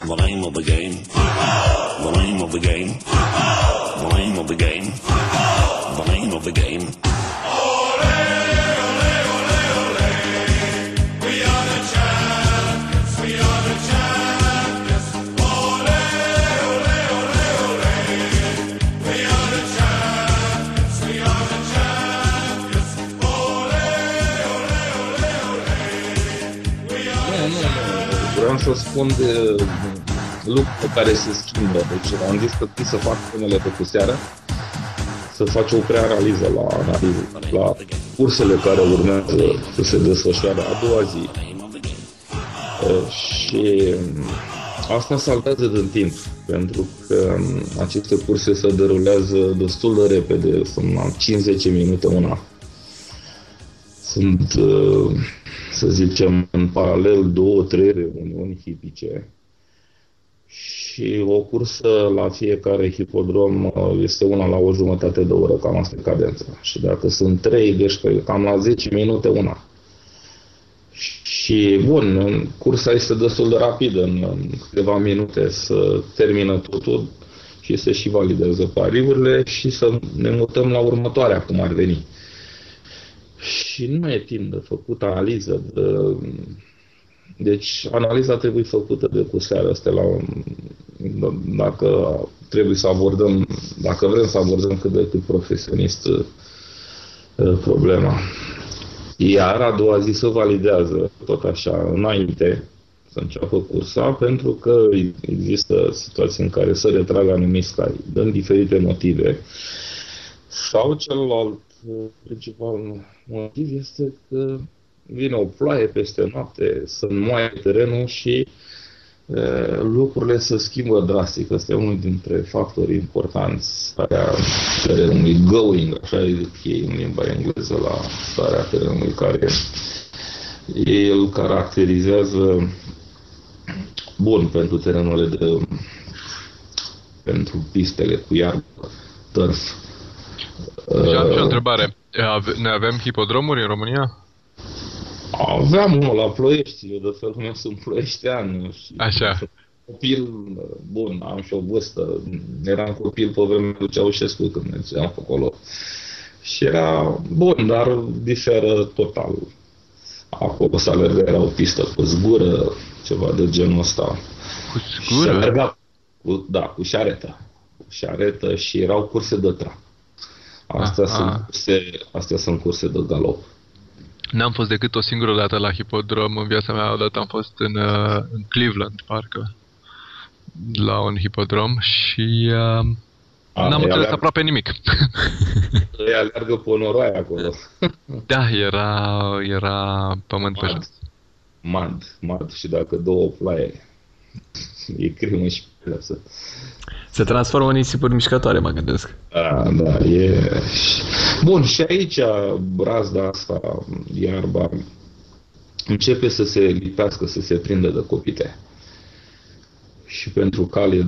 The name of the game. The name of the game. The name of the game. The name of the game. Vreau să spun de lucruri care se schimbă. Deci am zis că trebuie să fac unele pe seară, să faci o preanaliză la cursele care urmează să se desfășoare a doua zi. Și asta saltează din timp, pentru că aceste curse se derulează destul de repede, sunt 5-10 minute una. Sunt, să zicem, în paralel 2-3 reuniuni hipice și o cursă la fiecare hipodrom este una la o jumătate de oră, cam asta e cadența. Și dacă sunt 3, deci cam la 10 minute una. Și bun, cursa este destul de rapidă, în câteva minute să termină totul și să și validează pariurile și să ne mutăm la următoarea, cum ar veni. Și nu e timp de făcut analiză. Deci analiza trebuie făcută de cu seara asta dacă trebuie să abordăm, dacă vrem să abordăm cât de cât profesionist problema. Iar a doua zi se validează tot așa înainte să înceapă cursa, pentru că există situații în care se retrag anumiți cai, din diferite motive. Sau celălalt principal motiv este că vine o ploaie peste noapte, să înmoaie terenul și lucrurile se schimbă drastic. Asta e unul dintre factorii importanți, starea terenului, going, așa zic ei în limba engleză, la starea terenului, care îl caracterizează bun pentru terenurile pentru pistele cu iarbă, turf. Și am și o întrebare. Noi avem hipodromuri în România? Aveam unul la Ploiești, eu de felul meu sunt ploieștean. Așa. Copil, bun, am și o vârstă, eram copil pe vremea lui Ceaușescu când mergeam pe acolo. Și era bun, dar diferă total. Acolo se alerga, era o pistă cu zgură, ceva de genul ăsta. Cu zgură? Și alerga, cu șaretă. Cu șaretă și erau curse de trap. Astea sunt curse de galop. N-am fost decât o singură dată la hipodrom în viața mea, odată am fost în Cleveland, parcă, la un hipodrom și n-am înțeles aproape nimic. Ei alergă pe noroaie acolo. Da, era pământ pe jos. Mad, și dacă două ploaie, e crimă și pedeapsă. Se transformă în nisipuri mișcătoare, mă gândesc. Da, e... Bun, și aici brazda asta, iarba, începe să se lipească, să se prindă de copite. Și pentru cale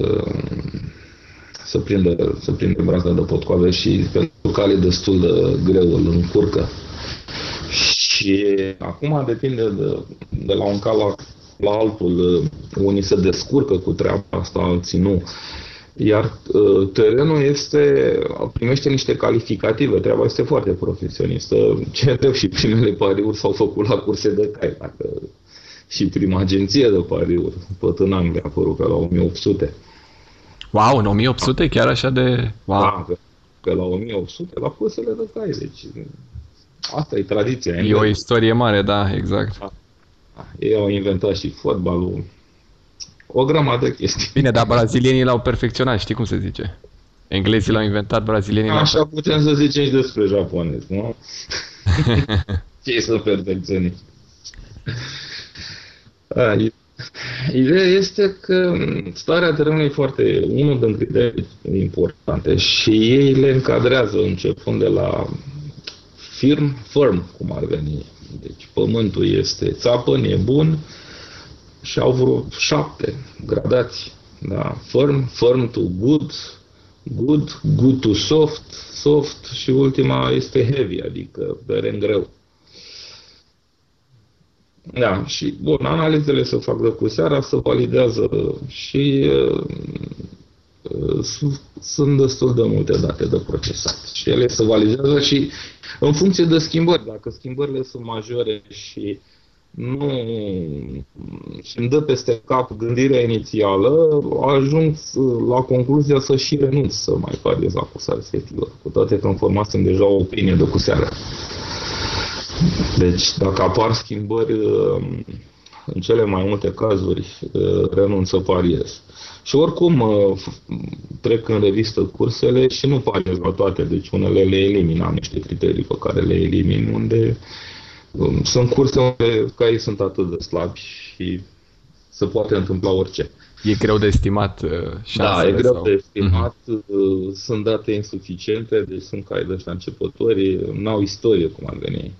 să prinde brazda de potcoave și pentru cale destul de greu îl încurcă. Și acum depinde de la un cal la altul. Unii se descurcă cu treaba asta, alții nu. Iar terenul primește niște calificative, treaba este foarte profesionistă. Ce drept și primele pariuri s-au făcut la curse de cai, și prima agenție de pariuri, tot în Anglia, a apărut pe la 1800. Wow, în 1800? Chiar așa de... Wow. Da, pe la 1800, la cursele de cai, deci asta e tradiția. E o istorie mare, da, exact. Ei au inventat și fotbalul, o grămadă de chestii. Bine, dar brazilienii l-au perfecționat, știi cum se zice? Englezii l-au inventat, brazilienii l-au... Așa putem să zicem și despre japonezi, nu? Ce să perfecționiști? Ideea este că starea terenului e foarte unul din criterii importante și ei le încadrează începând de la firm, cum ar veni. Deci pământul este țapăn, e bun și au vreo 7 gradații. Da? Firm to good to soft și ultima este heavy, adică teren greu. Da, și bun, analizele se fac de cu seara, se validează și sunt destul de multe date de procesat. Și ele se validează și în funcție de schimbări. Dacă schimbările sunt majore și nu îmi dă peste cap gândirea inițială, ajung la concluzia să și renunț să mai pariez la cursa respectivă. Cu toate că îmi formasem deja o opinie de cu seara. Deci, dacă apar schimbări, în cele mai multe cazuri, renunț să pariez. Și oricum, trec în revistă cursele și nu pariez la toate, deci unele le elimin, am niște criterii pe care le elimin, unde sunt curse unde caii sunt atât de slabi și se poate întâmpla orice. E greu de estimat șansele? Da, e greu de estimat, sunt date insuficiente, deci sunt cai de ăștia începători, n-au istorie, cum ar veni.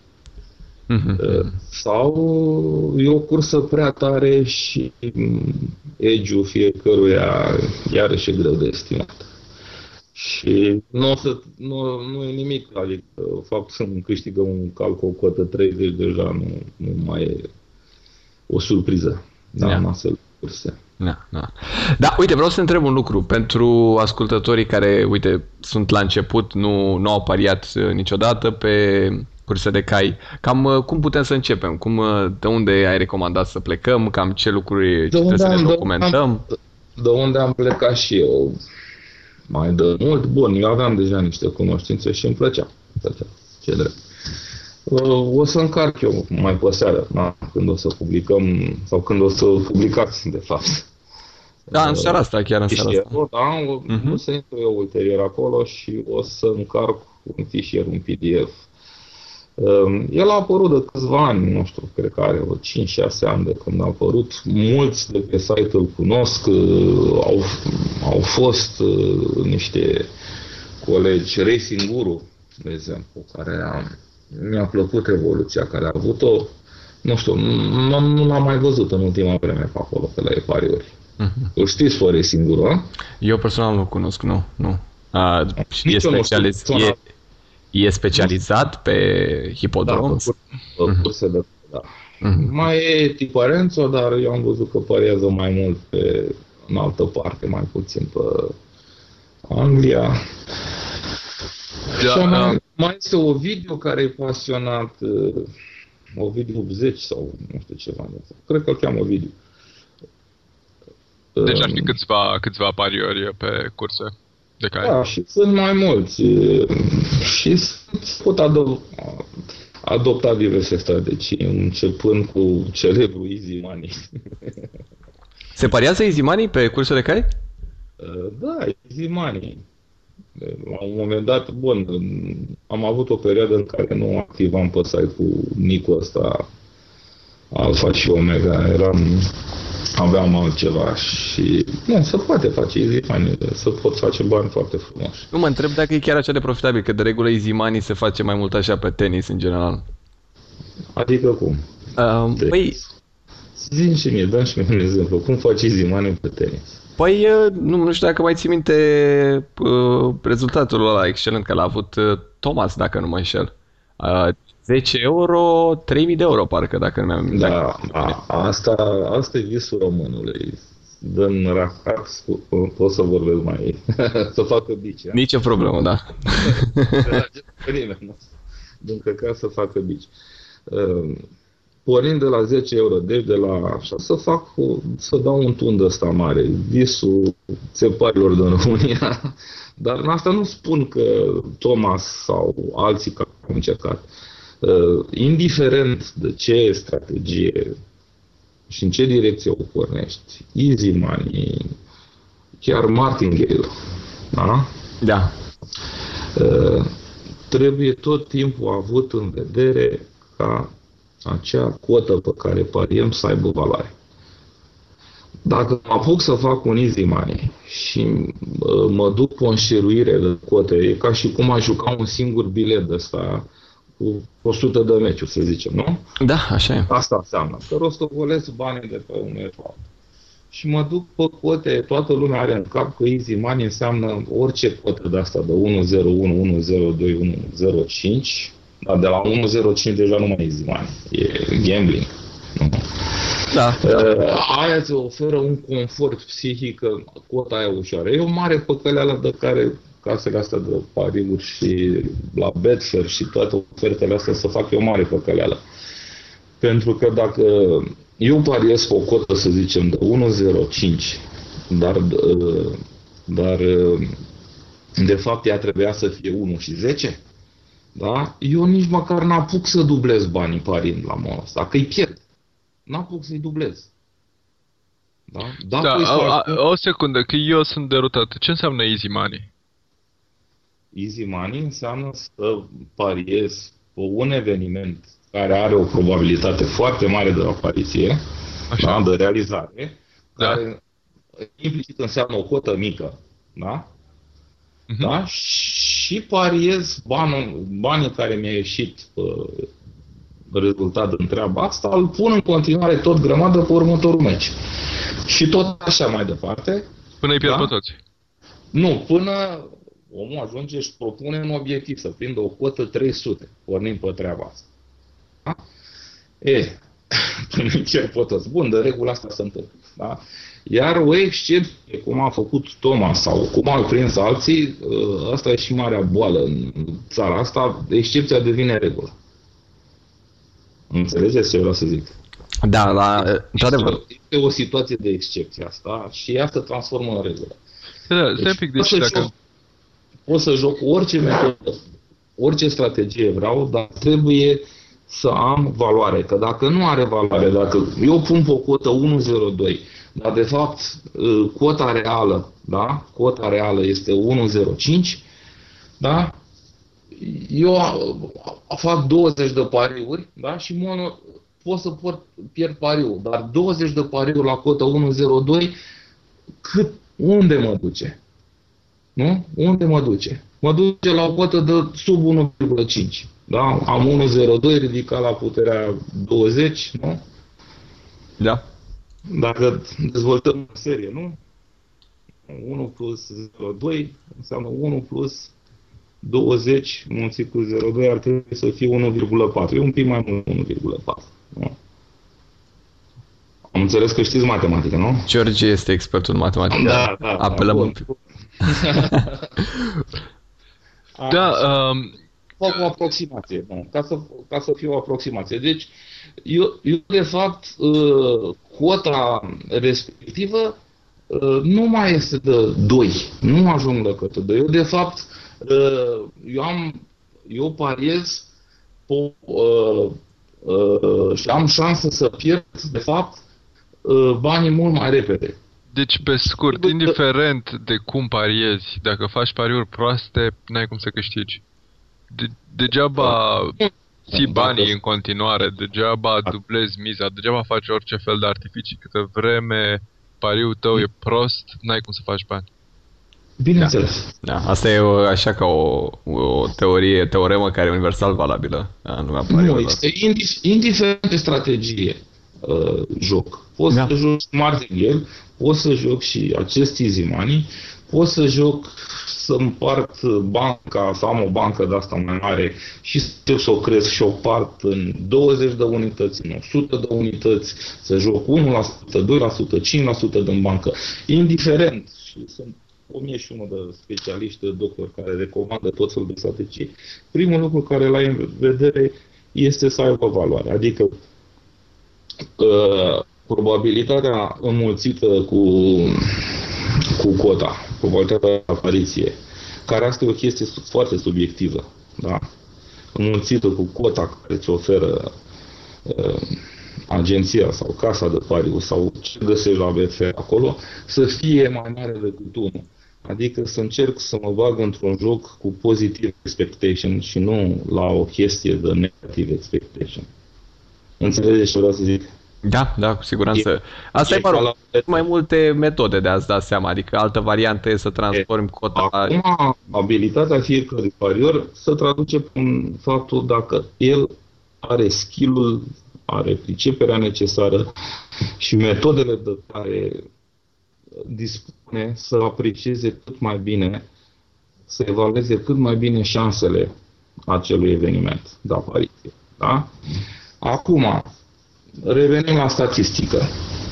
Sau e o cursă prea tare și edge-ul fiecăruia iarăși e greu de estimat. Și nu e nimic, adică faptul să câștigă un cal cu o cotă 30 deja nu mai e o surpriză în astfel de curse. Da, uite, vreau să întreb un lucru pentru ascultătorii care, uite, sunt la început, nu au pariat niciodată pe curse de cai. Cam cum putem să începem? De unde ai recomandat să plecăm? Cam ce lucruri trebuie să ne documentăm? De unde am plecat și eu mai de mult? Bun, eu aveam deja niște cunoștințe și îmi plăcea. Ce drept. O să încarc eu mai pe seară, când o să publicăm, sau când o să publicați, de fapt. Da, în seara asta, chiar în seara asta. O să intru eu ulterior acolo și o să încarc un fișier, un PDF. El a apărut de câțiva ani, nu știu, cred că are 5-6 ani de când a apărut. Mulți de pe site îl cunosc, au fost niște colegi, Racing Guru, de exemplu, care mi-a plăcut evoluția care a avut-o. Nu știu, nu l-am mai văzut în ultima vreme pe acolo, pe la epariuri. Îl știți pe Racing Guru, a? Eu personal nu cunosc, nu. E specializat pe hipodrom? Da, pe curse de... Da. Mai e Tiparenzo, dar eu am văzut că pariază mai mult în altă parte, mai puțin pe Anglia. Și mai este Ovidiu care e pasionat, Ovidiu 10 sau nu știu ceva. Cred că îl cheamă Ovidiu. Deci ar fi câțiva pariori pe curse de cai. Da, și sunt mai mulți. Și pot adopta diverse strategii, începând cu celebrul Easy Money. Se pariază Easy Money pe curse de cai? Da, Easy Money. La un moment dat, bun, am avut o perioadă în care nu activam pe site-ul Nicu ăsta, Alfa și Omega, aveam altceva și nu, se poate face Easy Money, se pot face bani foarte frumoși. Nu, mă întreb dacă e chiar așa de profitabil, că de regulă Easy Money se face mai mult așa pe tenis în general. Adică cum? Păi... Zi-mi și mie, dă-mi și mie un exemplu, cum faci Easy Money pe tenis? Păi, nu știu dacă mai ții minte rezultatul ăla excelent că l-a avut Thomas, dacă nu mă înșel. 10 euro, 3000 de euro, parcă, dacă nu mi-am... Da, asta e visul românului. Dă-n racax, pot să vorbesc mai... să facă bici. Nici o problemă, da. Din căcat să facă bici. Pornind de la 10 euro, deci de la așa, să dau un tun de ăsta mare, visul țeparilor din România. Dar în asta nu spun că Thomas sau alții care au încercat. Indiferent de ce strategie și în ce direcție o pornești, Easy Money, chiar Martingale, da? Da. Trebuie tot timpul avut în vedere ca acea cotă pe care pariem să aibă valoare. Dacă mă apuc să fac un Easy Money și mă duc pe o înșeruire de cote, e ca și cum aș juca un singur bilet de ăsta cu 100 de meciuri, să zicem, nu? Da, așa e. Asta înseamnă că rostovolesc banii de pe unul pe altul. Și mă duc pe cote, toată lumea are în cap că Easy Money înseamnă orice cotă de asta, de 101, 102, 105, dar de la 105 deja nu mai e Easy Money, e gambling. Da. Aia îți oferă un confort psihic, că cota aia ușoară. E o mare păcăleală de care casele astea de pariuri și la Betfair și toate ofertele astea să facă o mare păcăleală. Pentru că dacă eu pariez pe o cotă, să zicem, de 1,05, dar de fapt ea trebuia să fie 1,10, da? Eu nici măcar n-apuc să dublez banii parind la modul ăsta, că îi pierd. N-apuc să-i dublez. Da? O secundă, că eu sunt derutat. Ce înseamnă easy money? Easy money înseamnă să pariezi pe un eveniment care are o probabilitate foarte mare de apariție, da? De realizare, care implicit înseamnă o cotă mică, da? Da? Și pariez banii care mi-a ieșit rezultat din treaba asta, îl pun în continuare tot grămadă pe următorul meci. Și tot așa mai departe. Până îi pierd pe toți. Nu, până omul ajunge, își propune un obiectiv să prindă o cotă 300, pornim pe treaba asta. Da? Până îi pierd pe toți. Bun, de regulă asta se întâmplă. Da? Iar o excepție, cum a făcut Thomas sau cum au prins alții, asta e și marea boală în țara asta, excepția devine regulă. Înțelegeți ce vreau să zic? Da, într-adevăr. Este o situație de excepție asta și ea se transformă în regulă. Da, stai un pic, deci dacă... Pot să joc orice metodă, orice strategie vreau, dar trebuie să am valoare. Că dacă nu are valoare, dacă eu pun pe o cotă 1,02, dar de fapt cota reală, da? Cota reală este 1,05, da? Eu fac 20 de pariuri, da? Și pot să pierd pariul, dar 20 de pariuri la cotă 1,02, unde mă duce? Nu? Unde mă duce? Mă duce la o cotă de sub 1,5. Da? Am 1,02 ridicat la puterea 20, nu? Da. Dacă dezvoltăm în serie, nu? 1 plus 0,2 înseamnă 1 plus 20 mulțit cu 0,2 ar trebui să fie 1,4. E un pic mai mult 1,4. Nu? Am înțeles că știți matematică, nu? George este expertul în matematică. Da. Apelăm un pic. Fac o aproximație, nu? Ca să fie o aproximație. Deci, eu de fapt, cota respectivă nu mai este de 2. Nu ajung la cotă 2. Eu, de fapt, eu pariez și am șansă să pierd, de fapt, banii mult mai repede. Deci, pe scurt, indiferent de cum pariezi, dacă faci pariuri proaste, n-ai cum să câștigi. Degeaba ții banii în continuare, degeaba dublezi miza, degeaba faci orice fel de artificii. Câtă vreme pariul tău e prost, n-ai cum să faci bani. Bineînțeles. Da, asta e așa ca o teoremă care e universal valabilă. Nu, este indiferent de strategie joc. Poți să joc martingale, poți să joc și acest easy money, poți să joc să împart banca, să am o bancă de asta mai mare și să o cresc și o part în 20 de unități, în 100 de unități, să joc 1%, 2%, 5% din bancă. Indiferent. Și sunt 1001 de specialiști, de doctori care recomandă tot felul de strategii. Primul lucru care l-ai în vedere este să aibă valoare. Adică probabilitatea înmulțită cu cota, probabilitatea de apariție, care asta e o chestie foarte subiectivă, da? Înmulțită cu cota care îți oferă agenția sau casa de pariuri sau ce găsești la Betfair acolo, să fie mai mare decât 1. Adică să încerc să mă bag într-un joc cu positive expectation și nu la o chestie de negative expectation. Înțelegeți ce vreau să zic? Da, cu siguranță. Asta e, mai multe metode de a-ți da seama, adică altă variantă e să transformi cota... Acum, abilitatea fiecărui parior se traduce prin faptul dacă el are skill-ul, are priceperea necesară și metodele de care dispune să aprecieze cât mai bine, să evalueze cât mai bine șansele acelui eveniment de apariție. Da? Acum, revenim la statistică.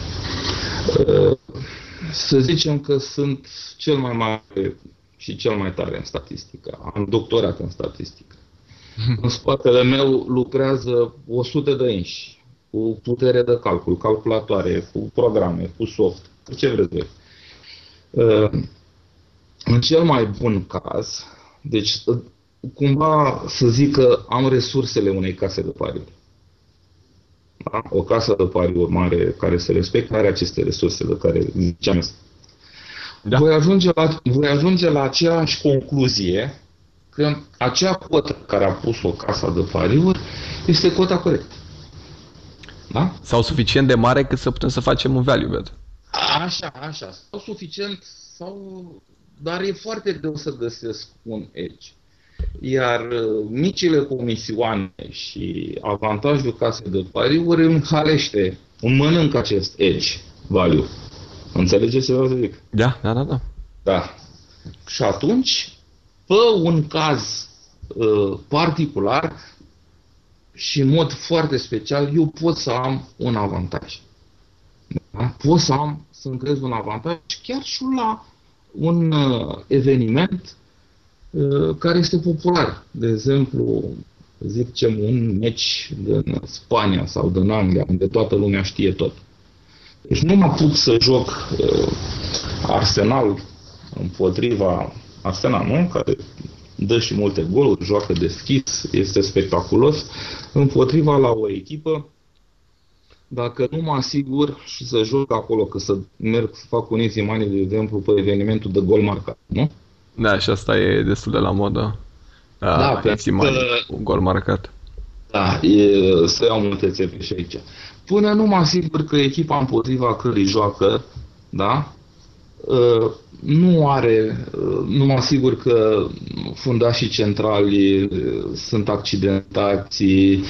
Să zicem că sunt cel mai mare și cel mai tare în statistică. Am doctorat în statistică. În spatele meu lucrează 100 de inși, cu putere de calcul, calculatoare, cu programe, cu soft, cu ce vreți voi. În cel mai bun caz, deci cumva să zic că am resursele unei case de pariuri. Da? O casă de pariuri mare care se respectă are aceste resurse de care ziceam. Da. Voi ajunge la aceeași concluzie că acea cotă care a pus-o casa de pariuri este cota corectă. Da? Sau suficient de mare cât să putem să facem un value bet. Așa. Sau suficient, dar e foarte greu să găsesc un edge. Iar micile comisioane și avantajul casei de pariuri înhalește, mănâncă acest edge value. Înțelegeți ce vreau să zic? Da. Și atunci, pe un caz particular și în mod foarte special, eu pot să am un avantaj. Da? Pot să-mi creez un avantaj chiar și la un eveniment care este popular. De exemplu, zicem un meci din Spania sau din Anglia, unde toată lumea știe tot. Deci nu mă apuc să joc Arsenal împotriva Arsenal, nu? Care dă și multe goluri, joacă deschis, este spectaculos, împotriva la o echipă, dacă nu mă asigur și să joc acolo, că să merg să fac un easy money, de exemplu, pe evenimentul de gol marcat, nu? Da, și asta e destul de la modă. Da, easy money, un gol marcat. Da, să iau multe țepe și aici. Până nu mă asigur că echipa împotriva cărei joacă, da, nu mă asigur că fundașii centrali sunt accidentați,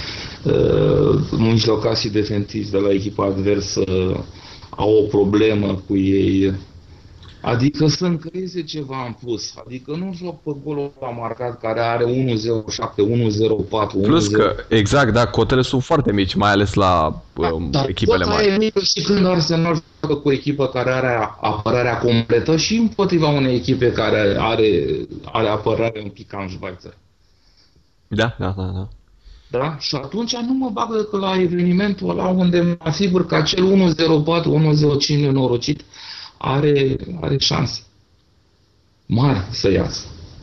mijlocașii defensivi de la echipa adversă au o problemă cu ei. Adică să-mi creeze ceva în plus. Adică nu joc pe golul ăla marcat care are 1.07, 1.04, Plus că, exact, da, cotele sunt foarte mici, mai ales la echipele mari. Dar e mică și când Arsenal joacă cu o echipă care are apărarea completă și împotriva unei echipe care are apărare un pic în Schweizer. Da. Da? Și atunci nu mă bag decât la evenimentul ăla unde mă asigur că acel 1.04, 1.05 nenorocit are șanse mari să iasă.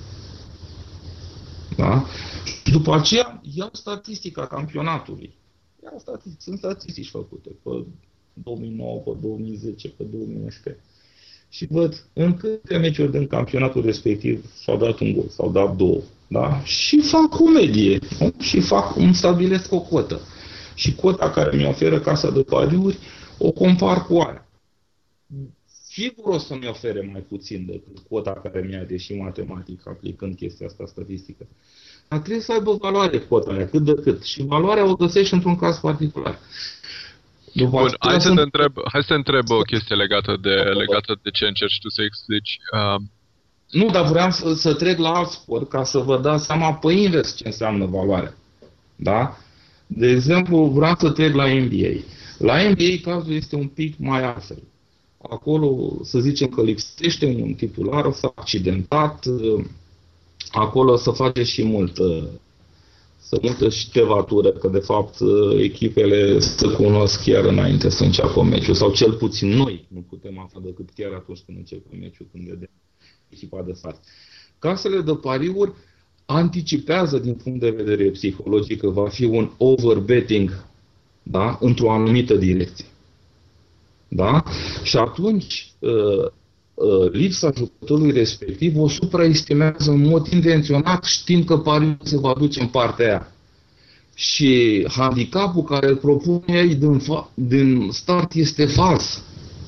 Da? Și după aceea iau statistica campionatului. Sunt statistici făcute pe 2009, pe 2010, pe 2011. Și văd în câte meciuri din campionatul respectiv s-au dat un gol, s-au dat două. Da? Și fac o medie. Și îmi stabilesc o cotă. Și cota care mi oferă casa de pariuri o compar cu aia. Sigur o să-mi ofere mai puțin decât cota care mi-a ieșit matematic aplicând chestia asta statistică. Dar trebuie să aibă valoare cota aia, cât de cât. Și valoarea o găsești într-un caz particular. Bun, hai să te întreb o chestie legată de ce încerci tu să explici. Nu, dar vreau să trec la alt sport ca să vă dați seama pe invers ce înseamnă valoare. Da? De exemplu, vreau să trec la NBA. La NBA cazul este un pic mai altfel. Acolo, să zicem că lipsește un titular, s-a accidentat, acolo să face și multă ștevatură, că de fapt echipele se cunosc chiar înainte să înceapă meciul, sau cel puțin noi nu putem afla decât chiar atunci când începe meciul, când vedem echipa de față. Casele de pariuri anticipează din punct de vedere psihologic că va fi un overbetting, da, într-o anumită direcție. Da? Și atunci lipsa jucătorului respectiv o supraestimează în mod intenționat, știind că pariul se va duce în partea aia. Și handicapul care îl propune ei din start este fals.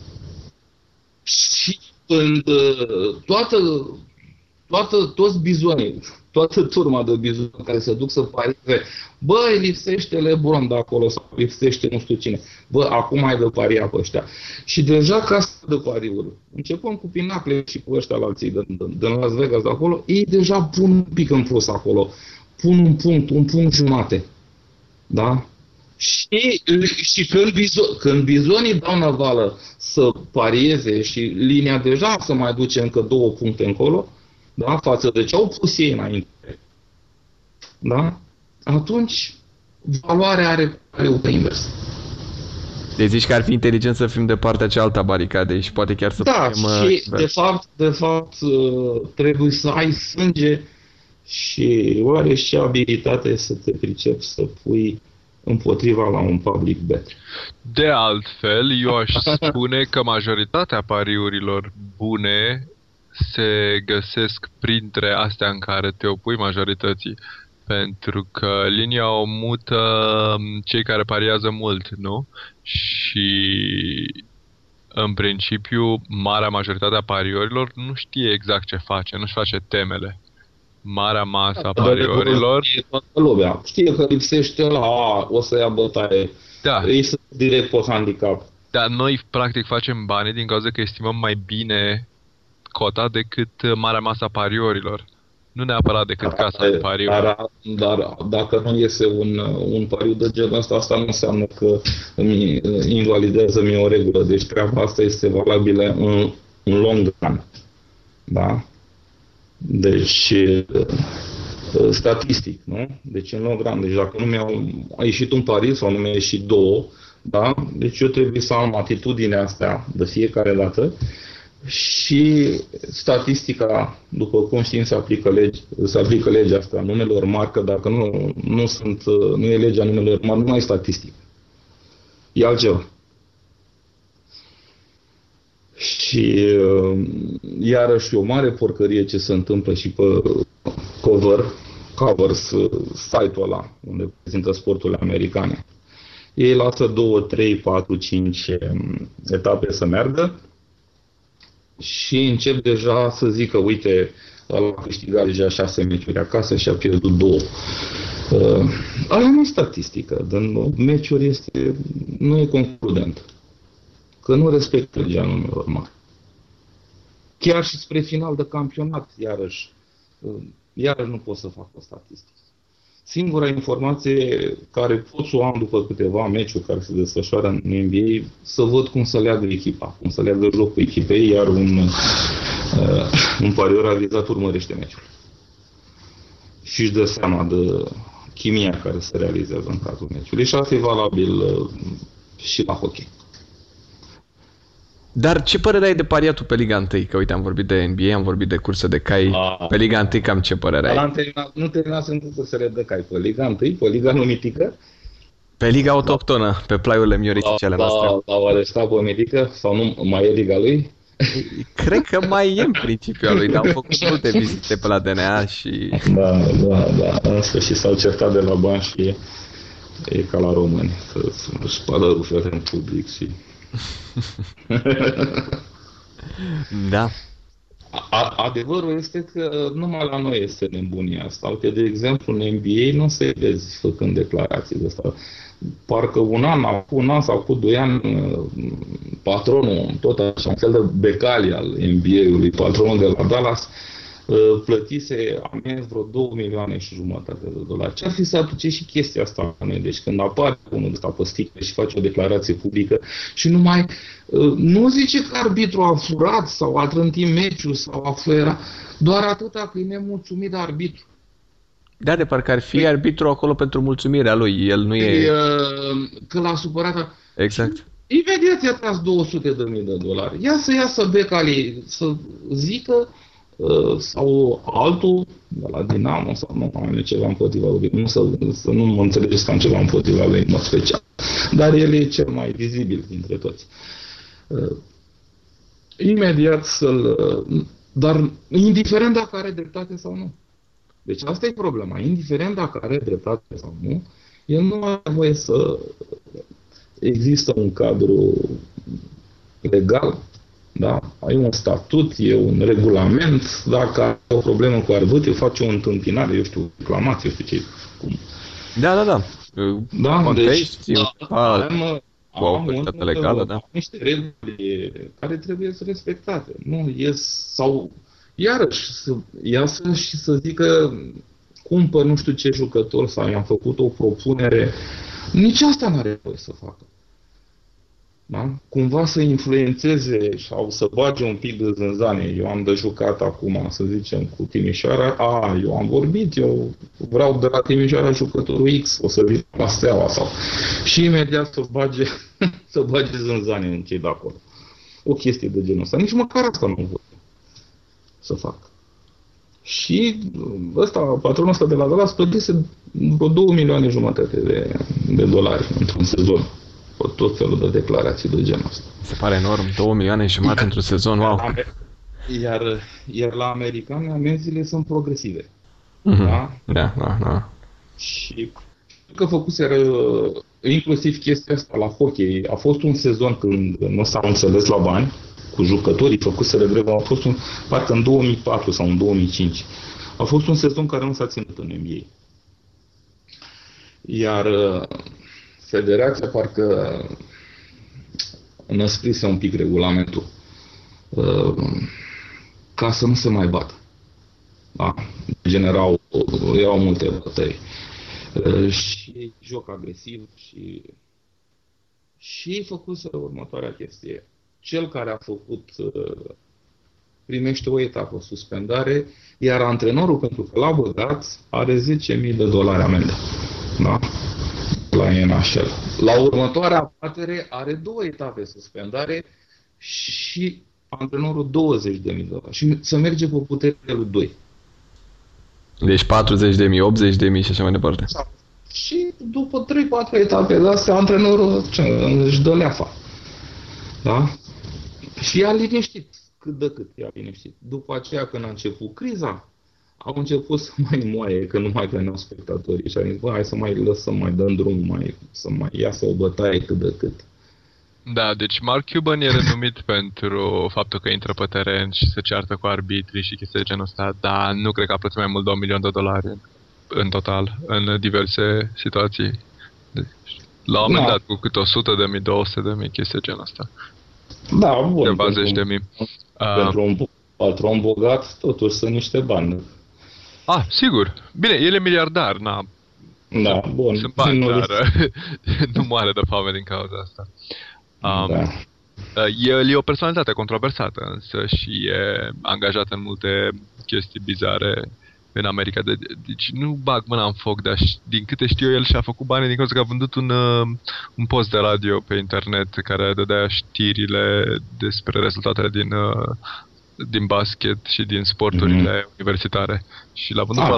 Și când toți bizonii, toată turma de bizoni care se duc să parieze, băi, lipsește LeBron de acolo sau lipsește nu știu cine, bă, acum ai de paria pe ăștia. Și deja casa de pariuri, începând cu Pinacle și cu ăștia la alții din Las Vegas de acolo, ei deja pun un pic în plus acolo, pun un punct jumate. Da? Și când bizonii dau navală să parieze și linia deja să mai duce încă 2 puncte încolo, da, față de ce au pus ei înainte, da, atunci valoarea are pe invers. Deci zici că ar fi inteligent să fim de partea cealaltă a baricadei și poate chiar să punem... și de fapt trebuie să ai sânge și oare și abilitate să te pricepi să pui împotriva la un public bet. De altfel, eu aș spune că majoritatea pariurilor bune se găsesc printre astea în care te opui majorității. Pentru că linia o mută cei care pariază mult, nu? Și în principiu, marea majoritate a pariurilor nu știe exact ce face, nu-și face temele. Marea masă a pariurilor... Știe că lipsește o să ia bătaie. Da. Ei sunt direct pe handicap. Dar noi practic facem bani din cauza că estimăm mai bine cota decât marea masă a pariurilor. Nu neapărat decât casa de pariuri. Dar dacă nu iese un pariu de genul ăsta, asta nu înseamnă că îmi invalidează mie o regulă. Deci treaba asta este valabilă în long run. Da? Deci statistic, nu? Deci în long run. Deci dacă nu a ieșit un pariu sau nu mi-a ieșit 2, da? Deci eu trebuie să am atitudinea asta de fiecare dată. Și statistica, după cum știm, se aplică legea asta numelor mari, că dacă nu e legea numelor mari, nu ai statistică. E altceva. Și iarăși o mare porcărie ce se întâmplă și pe Covers, site-ul ăla, unde prezintă sporturile americane. Ei lasă 2, 3, 4, 5 etape să meargă și încep deja să zică, uite, ăla a câștigat deja 6 meciuri acasă și a pierdut 2. Ăla nu e statistică, dar meciuri nu e concludent. Că nu respectă legea numelor mari. Chiar și spre final de campionat, iarăși nu pot să fac o statistică. Singura informație care pot să o am după câteva meciuri care se desfășoară în NBA, să văd cum să leagă echipa, cum să leagă jocul echipei, iar un parior avizat urmărește meciul. Și își dă seama de chimia care se realizează în cadrul meciului. Și asta e valabil și la hockey. Dar ce părere ai de pariatul pe Liga 1? Că uite, am vorbit de NBA, am vorbit de curse de cai. Pe Liga 1 cam ce părere ai? Nu terminasem cu cursele de cai. Pe Liga 1, pe Liga numitică? Pe Liga autohtonă, pe plaiurile mioritice ale noastre. Au arestat pe Mitică? Sau nu mai e Liga lui? Cred că mai e în principiu lui, dar au făcut multe vizite pe la DNA și... Da. În sfârșit s-au certat de la bani și e ca la români, să își spadă rufele în public și... Da. Adevărul este că numai la noi este nebunia asta. Uite, de exemplu, în NBA nu se vezi făcând declarații de asta. Parcă un an sau cu 2 ani, patronul, tot așa, un fel de becali al NBA-ului, patronul de la Dallas, plătise amenzi vreo 2,5 milioane de dolari. Ce-ar fi să aduce și chestia asta la noi? Deci când apare unul ăsta pe sticle și face o declarație publică și nu zice că arbitru a furat sau a trântit meciul sau a fluierat, doar atâta că e nemulțumit de arbitru. Da, de parcă ar fi arbitru acolo pentru mulțumirea lui. El nu e... Că l-a supărat... Exact. Imediat i-a tras $200,000. Ia să iasă becalii să zică sau altul de la Dinamo sau nu am ceva împotriva lui, să nu mă înțelegeți că am ceva împotriva lui în mod special, dar el e cel mai vizibil dintre toți. Imediat dar indiferent dacă are dreptate sau nu. Deci asta e problema. Indiferent dacă are dreptate sau nu, el nu are voie să există un cadru legal. Da? Ai un statut, e un regulament, dacă ai o problemă cu arbitru, faci o întâmpinare, eu știu, reclamație, eu știu ce. Cum. Da. Contexti, am legală, da. Niște reguli care trebuie să respectate. Nu sau iarăși să iasă și să zică cumpăr nu știu ce jucător sau i-am făcut o propunere Nici asta n-are voie să facă. Da? Cumva să influențeze sau să bage un pic de zânzane. Eu am de jucat acum, să zicem, cu Timișoara. Eu am vorbit, eu vreau de la Timișoara jucătorul X, o să vin la Steaua sau... Și imediat să bage zânzane în cei de acolo. O chestie de genul ăsta. Nici măcar asta nu voi să fac. Și patronul ăsta de la Dallas plătise vreo 2 milioane jumătate de dolari într-un sezon. Tot felul de declarații de genul ăsta. Se pare enorm, 2 milioane și jumătate într-un sezon, wow! Iar la americani amenziile sunt progresive. Mm-hmm. Da? Da. Și că făcuseră inclusiv chestia asta la hockey. A fost un sezon când nu s-au înțeles la bani cu jucătorii, făcuseră grevă, a fost parcă în 2004 sau în 2005. A fost un sezon care nu s-a ținut în NBA. Iar federația parcă născrise un pic regulamentul ca să nu se mai bată. Da? Generau multe bătăi. Și joc agresiv și făcuseră următoarea chestie. Cel care a făcut primește o etapă suspendare, iar antrenorul, pentru că l-a băgat, are $10.000 amendă. Da? La NHL. La următoarea batere are 2 etape suspendare și antrenorul $20.000. Și se merge pe puterea lui 2. Deci 40.000, 80.000 și așa mai departe. Și după 3-4 etape de astea, antrenorul își dă leafa. Da? Și i-a liniștit. Cât de cât i-a liniștit. După aceea, când a început criza, au început să mai moaie, că nu mai veneau spectatorii. Și a zis, hai să mai lăsăm, mai dăm drumul, să mai iasă o bătaie cât de cât. Da, deci Mark Cuban e renumit pentru faptul că intră pe teren și se ceartă cu arbitrii și chestii de genul ăsta, dar nu cred că a plătit mai mult de $1 milion în total, în diverse situații. Deci, la un moment dat, cu câte 100.000, 200.000, chestii de genul ăsta. Da, bun. Ceva zeci de mii. Pentru un patron bogat, totuși sunt niște bani. Sigur. Bine, el e miliardar, Da, bun. Sunt bani, dar nu moare de foame din cauza asta. El e o personalitate controversată, însă, și e angajat în multe chestii bizare în America. Deci nu bag mâna în foc, dar din câte știu el și-a făcut bani din cauza că a vândut un post de radio pe internet care dădea știrile despre rezultatele din basket și din sporturile universitare. Și l-a vândut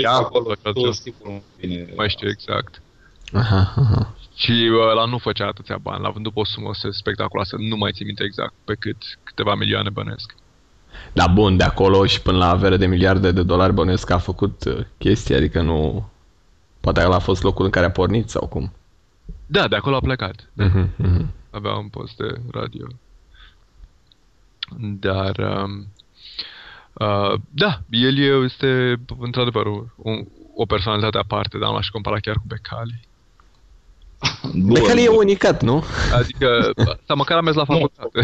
mai știu exact. Aha. Și ăla nu făcea atâția bani, l-a vândut pe o sumă spectaculoasă, nu mai țin minte exact pe câteva milioane bănesc. Da, bun, de acolo și până la avere de miliarde de dolari bănuiesc că a făcut chestii, adică nu... Poate ăla a fost locul în care a pornit sau cum? Da, de acolo a plecat. Avea un post de radio. Dar... da, el este într-adevăr o personalitate aparte, dar nu l-aș compara chiar cu Becali. Becali e unicat, nu? Adică, măcar a mers la facultate.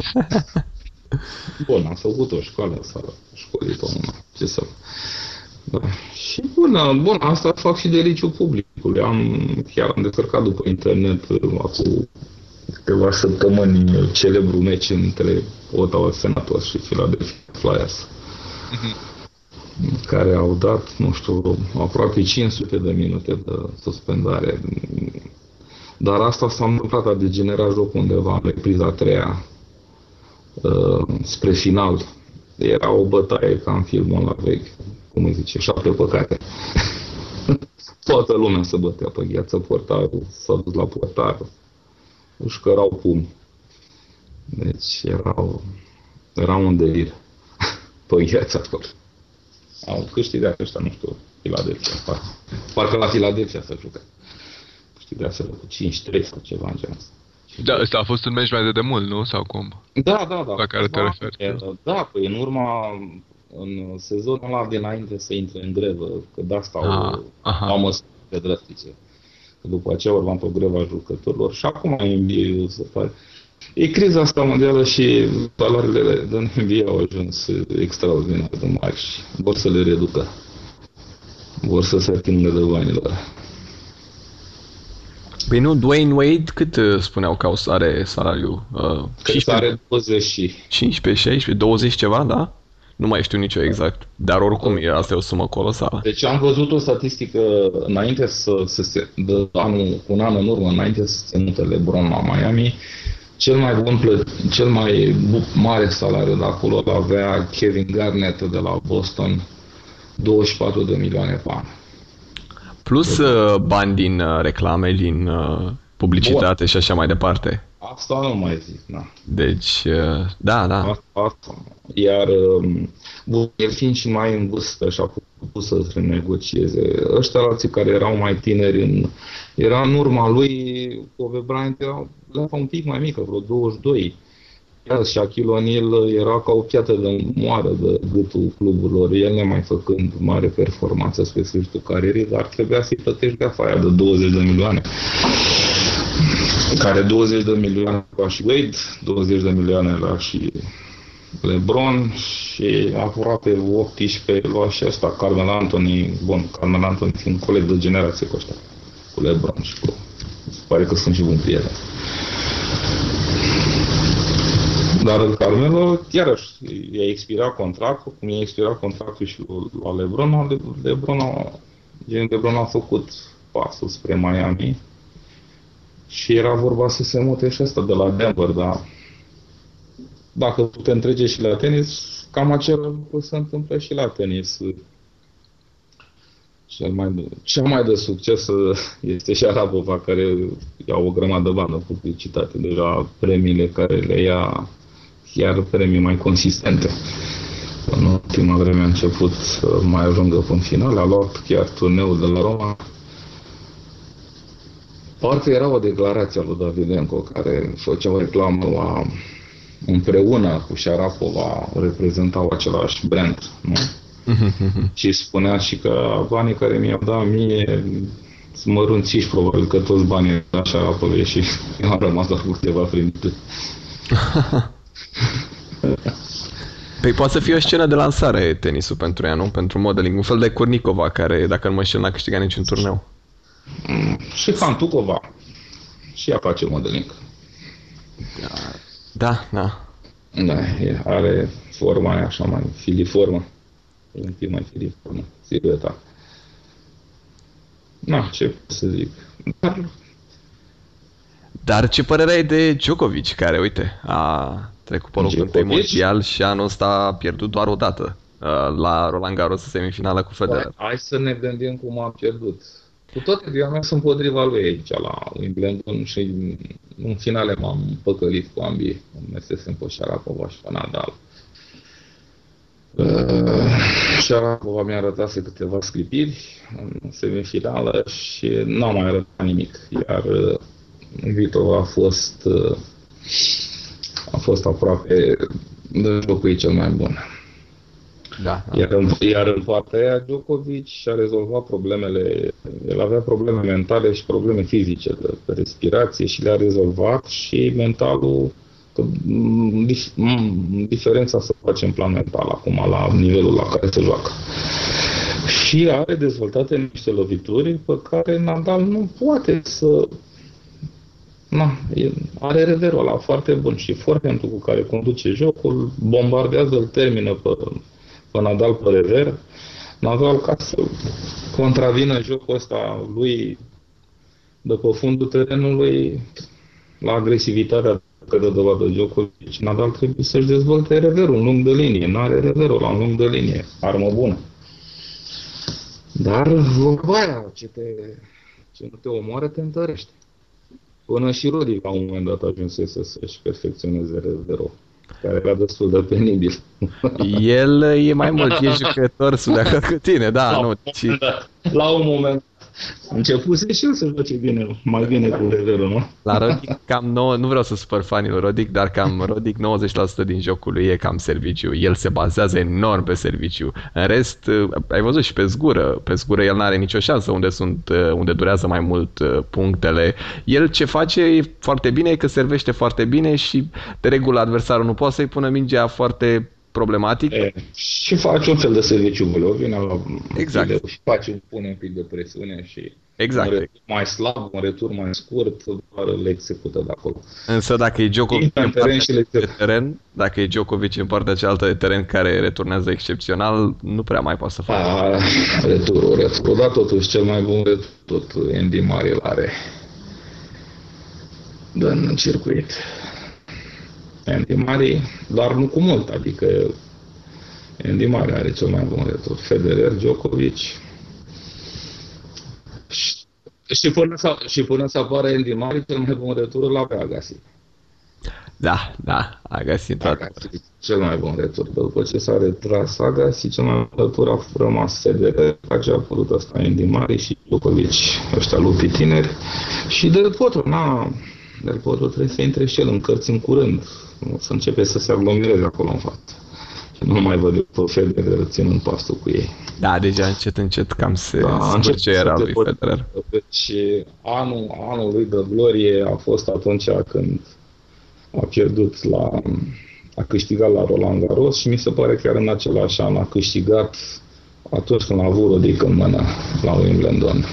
Bun, am făcut o școală sau școlită, ce să... Da. Și bun, asta fac și de liciu publicului. Chiar am descărcat după internet acum câteva săptămâni celebrul meci între Ottawa Senators și Philadelphia Flyers, care au dat, nu știu, aproape 500 de minute de suspendare. Dar asta s-a întâmplat, a degenerat jocul undeva în repriza a treia, spre final. Era o bătaie ca în filmul ăla vechi, cum îi zice, 7 păcate. Toată lumea se bătea pe gheață, portarul s-a dus la portar, își cărau pumni. Deci era un delir pe gheață acolo. Au câștigat ăștia, nu știu, Philadelphia. Parcă la Philadelphia s-a jucat. Câștigați cu 5-3 sau ceva în genul ăsta. Da, ăsta a fost un meci mai de demult, nu? Sau cum? Da. La care te referi? Da, păi în sezonul ăla dinainte să intre în grevă, că de asta au măsuri drastice. Că după aceea urmam pe greva jucătorilor și acum NBA se face. E criza asta mondială și salariile de NBA au ajuns extraordinar de mari și vor să le reducă. Vor să se atingă de banilor. Păi nu, Dwayne Wade cât spuneau că are salariu? Cred că are 20 și... 15, 16, 20 ceva, da? Nu mai știu nicio exact. Dar oricum, asta e o sumă colosală. Deci am văzut o statistică înainte să se... cu un an în urmă, înainte să se mute LeBron la Miami, cel mai mare salariu de acolo îl avea Kevin Garnett de la Boston, 24 de milioane pe an. Plus bani din reclame, din publicitate. Bun. Și așa mai departe. Asta nu mai zic, da. Deci, da. Asta. Iar el fiind și mai în vârstă și a putut să renegocieze. Ăștia alții care erau mai tineri, era în urma lui, Kobe Bryant era un pic mai mică, vreo 22. Iar Shaquille O'Neal era ca o piatră de moară de gâtul cluburilor, el nemai făcând mare performanță spre sfârșitul carierei, dar trebuia să-i plătești gafa aia de 20 de milioane. Care 20 de milioane la și Wade, 20 de milioane la și LeBron și aproape 18 lua și ăsta, Carmelo Anthony, bun, Carmelo Anthony fiind coleg de generație cu ăștia, cu LeBron și cu... Se pare că sunt și bun prieten. Dar Carmelo, iarăși, i-a expirat contractul, cum i-a expirat contractul și la LeBron, LeBron a făcut pasul spre Miami și era vorba să se mute și ăsta de la Denver, dar dacă putem trece și la tenis, cam același lucru se întâmplă și la tenis. Cea mai de succes este și Arabova, care ia o grămadă de bani de publicitate. Deja premiile care le ia, chiar premii mai consistente. În ultima vreme a început să mai ajungă până în final, a luat chiar turneul de la Roma. Parcă era o declarație a lui Davydenko, care făcea o reclamă împreună cu Sharapova, reprezentau același brand, nu? Și spunea și că banii care mi-au dat mie sunt mărunțiși, probabil că toți banii așa apă și am rămas doar cu câteva primite. Păi poate să fie o scenă de lansare tenisul pentru ea, nu? Pentru modeling, un fel de Kurnikova, care, dacă nu mă înșel, n-a câștigat niciun turneu. Și Fantukova. Și ea face modeling. Da. Da, are forma aia așa mai filiformă. Un pic mai filiformă, silueta. Na, ce pot să zic. Dar ce părere ai de Djokovic, care, uite, a trecut pe locul întâi mondial și anul ăsta a pierdut doar o dată la Roland Garros, semifinală cu Federer. Hai să ne gândim cum a pierdut. Cu toate că eu mea sunt împotriva lui aici la Wimbledon și în finale m-am păcălit cu ambii. Mesesem pe Sharapova și pe Nadal. Sharapova mi-a arătat câteva sclipiri în semifinală și n-a mai arătat nimic. Iar Vitova a fost aproape de jocul ei cel mai bun. Da. Iar în partea aia, Djokovic a rezolvat problemele, el avea probleme mentale și probleme fizice de respirație și le-a rezolvat și mentalul, diferența se face în plan mental acum, la nivelul la care se joacă. Și are dezvoltate niște lovituri pe care Nadal nu poate să... Are reverul ăla foarte bun și forehandul cu care conduce jocul, bombardează, îl termină pe Nadal pe rever. Nadal, ca să contravină jocul ăsta lui de pe fundul terenului, la agresivitatea că dă dovadă jocul, Nadal trebuie să-și dezvolte reverul în lung de linie. N-are reverul la în lung de linie. Armă bună. Dar vorba aia, ce nu te omoară, te întărește. Până și Rodic la un moment dat ajunsese să-și perfecționeze reverul, care era destul de penibil. El e mai mult, e jucător sudeacă cu tine, da, la un moment începuse și el să joace bine, mai bine cu reverul, nu? La Rodic cam nu vreau să supăr fanii lui Rodic, dar cam Rodic 90% din jocul lui e cam serviciu. El se bazează enorm pe serviciu. În rest, ai văzut și pe zgură. Pe zgură el n-are nicio șansă unde durează mai mult punctele. El ce face e foarte bine, e că servește foarte bine și de regulă adversarul nu poate să-i pună mingea foarte problematic. Și face un fel de serviciu Golovin, exact. Și pune un pic de presiune și Exact. Un retur mai slab, un retur mai scurt, doar le execută de acolo. Însă dacă e Djokovic În teren și le de teren, dacă e Djokovic în partea cealaltă de teren care returnează excepțional, nu prea mai poate să facă. Returul, dar totuși cel mai bun retur tot Andy Murray îl are în circuit. Andy Murray, dar nu cu mult, adică Andy Murray are cel mai bun retur. Federer, Djokovic. Și până să apară Andy Murray, cel mai bun retur îl avea Agassi. Da, Agassi într-adevăr. Cel mai bun retur. După ce s-a retras Agassi, cel mai bun retur a rămas Federer, ce a apărut ăsta Andy Murray și Djokovic, ăștia lupii tineri. Și Del Potro trebuie să intre și el în cărți în curând. Să începe să se aglomereze acolo în față. Și nu mai văd pe Federer ținând pastul cu ei. Da, deja încet cam se scurge era lui Federer. Deci anul lui de glorie a fost atunci când a pierdut a câștigat la Roland Garros și mi se pare chiar în același an a câștigat atunci când a avut Roddick în mână la Wimbledon.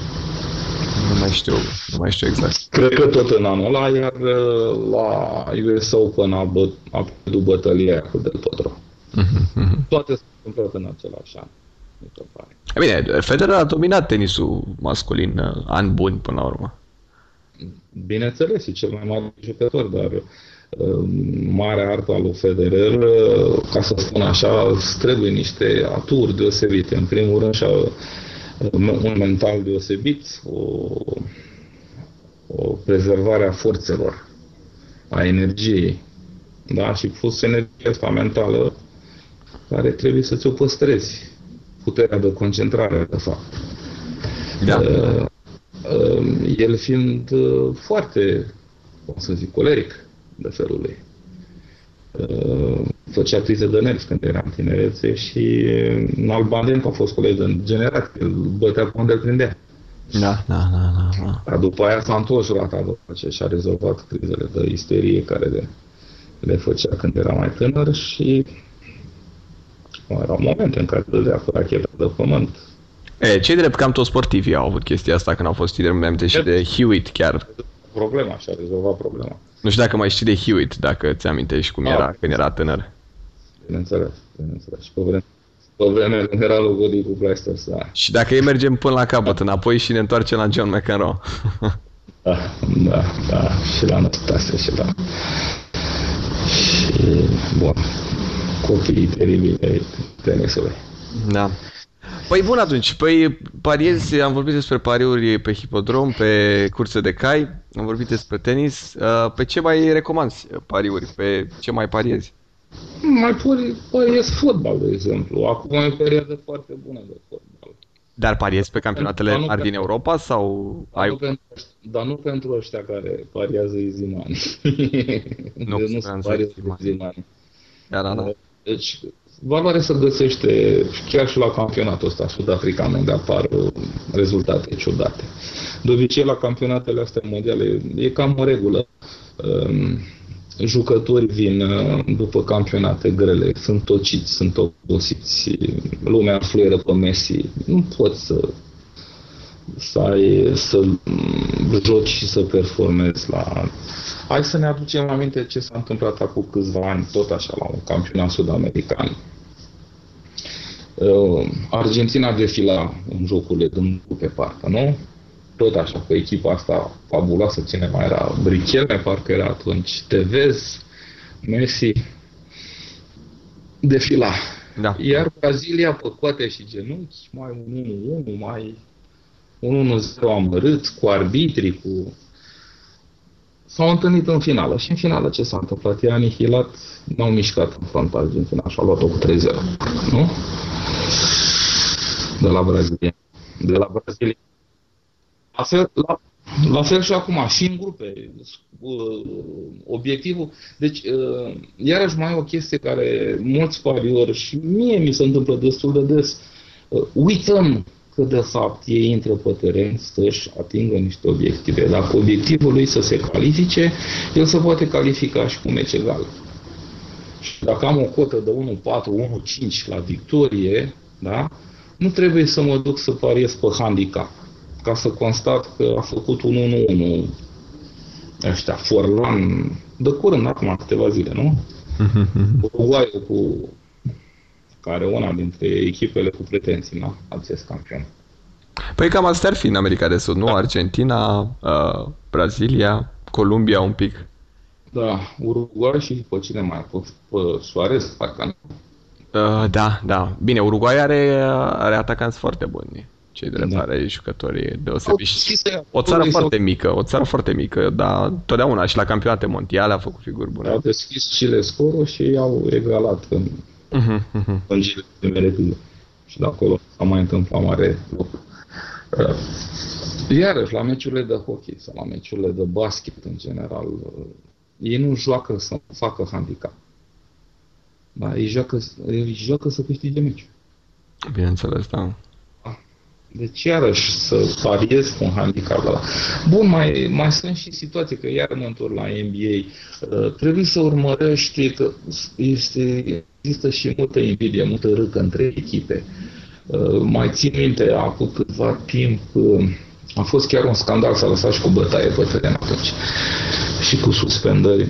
Nu mai știu exact. Cred că tot în anul ăla, iar la US Open a pierdut bătălia cu Del Potro. Toate s-au întâmplat în același an. Bine, Federer a dominat tenisul masculin ani buni până la urmă. Bineînțeles, e cel mai mare jucător, dar marea artă a lui Federer, ca să spun așa, îți trebuie niște aturi deosebite. În primul rând, și un mental deosebit, o prezervare a forțelor, a energiei, da? Și plus energia asta mentală care trebuie să ți-o păstrezi. Puterea de concentrare, de fapt. Da. El fiind foarte, cum să zic, coleric de felul lui. Făcea crize de nervi când era în tinerețe și în Albandenco a fost coleg de generat, el bătea pe unde îl prindea. Da. Dar după aia s-a întors rata după ce și-a rezolvat crizele de isterie care le făcea când era mai tânăr și erau momente în care dădea cu racheta de pământ. Ce drept, cam toți sportivii au avut chestia asta când au fost tineri, mi-am și de Hewitt chiar. Problema, și-a rezolvat problema. Nu știu dacă mai știi de Hewitt, dacă ți-amintești cum era când era tânăr. Bineînțeles. Și pe vremea când era logodit cu Blasters, da. Și dacă ei mergem până la capăt înapoi și ne întoarcem la John McEnroe. Da. Și la Năstase și la... Și, bun, copiii teribili ai tenisului. Da. Păi bun atunci, pariezi, am vorbit despre pariuri pe hipodrom, pe curse de cai, am vorbit despre tenis. Pe ce mai recomanzi pariuri? Pe ce mai pariezi? Mai pariez fotbal, de exemplu. Acum e o perioadă foarte bună de fotbal. Dar pariezi pe campionatele mari din Europa sau Dar nu pentru ăștia care pariază izimani. Nu se pariază izimani. Da. Deci, valoare se găsește chiar și la campionatul ăsta sud-african, unde apar rezultate ciudate. De obicei, la campionatele astea mondiale e cam o regulă. Jucători vin după campionate grele, sunt tociți, sunt obosiți, lumea fluieră pe Messi. Nu poți să joci și să performezi la... Hai să ne aducem aminte ce s-a întâmplat acum câțiva ani, tot așa, la un campionat sud-american. Argentina defila în jocurile din pe partea, nu? Tot așa, cu echipa asta fabuloasă, cine mai era? Brichele, parcă era atunci, Tevez, Messi, defila. Da. Iar Brazilia, pe coate și genunchi, mai un 1-1, mai un 1-0 amărât, cu arbitrii, cu... S-au întâlnit în finală. Și în finală ce s-a întâmplat? I-a anihilat, n-au mișcat în front Argentina și a luat-o cu 3-0. Nu? De la Brazilia. La fel și acum, și în grupe. Obiectivul... Deci, iarăși mai e o chestie care mulți pariori, și mie mi se întâmplă destul de des, uităm că de fapt ei intră pe teren să-și atingă niște obiective. Dacă obiectivul lui să se califice, el se poate califica și cu meci egal. Și dacă am o cotă de 1-4, 1-5 la victorie, da? Nu trebuie să mă duc să pariez pe handicap. ca să constat că a făcut 1-1 ăștia, Forlan, de curând, acum câteva zile, nu? Uruguayul cu care una dintre echipele cu pretenții la acest campion. Păi cam asta ar fi în America de Sud, nu? Da. Argentina, Brazilia, Columbia un pic. Da, Uruguay și pe cine mai a fost? Suarez, parcă. Da. Bine, Uruguay are atacanți foarte buni. Cei drept are jucători deosebiți. O țară foarte mică, dar totdeauna și la campionate mondiale a făcut figuri bune. Au deschis Chile scorul și au egalat în gile primele. Și de acolo s-a mai întâmplat mare lucru. Iarăși, la meciurile de hockey sau la meciurile de basket în general, ei nu joacă să facă handicap. Da, ei joacă să câștige meciul. Bineînțeles, da. Deci iarăși să pariezi cu un handicap ăla. Bun, mai sunt și situații, că iar mă întorc la NBA. Trebuie să urmărești că există și multă invidie, multă râcă între echipe. Mai țin minte, acum câtva timp, a fost chiar un scandal, s-a lăsat și cu bătaie pe teren atunci și cu suspendări.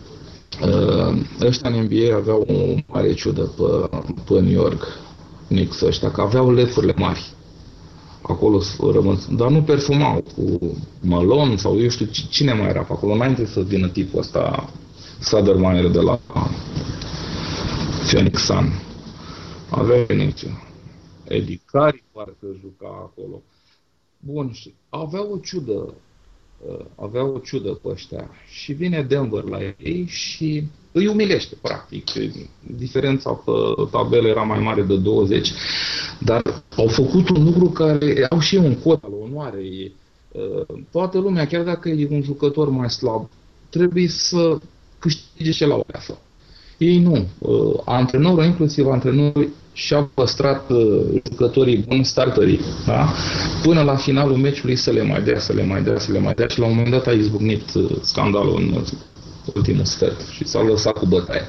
Ăștia în NBA aveau o mare ciudă pe New York, Knicks ăștia, că aveau lefurile mari. Acolo dar nu perfumau cu Malone sau eu știu cine mai era pe acolo, înainte să vină tipul ăsta, Stoudemire de la Phoenix Sun. Avea nici Eddie Curry parcă juca acolo. Bun, și aveau o ciudă pe ăștia și vine Denver la ei și îi umilește, practic. Diferența pe tabelă era mai mare de 20, dar au făcut un lucru care au și un cod al onoarei. Toată lumea, chiar dacă e un jucător mai slab, trebuie să câștige și la o leafă. Ei nu. Antrenorul, inclusiv antrenorii, și-au păstrat jucătorii buni, starterii, da? Până la finalul meciului să le mai dea și la un moment dat a izbucnit scandalul în ultimul sfert și s-a lăsat cu bătaie.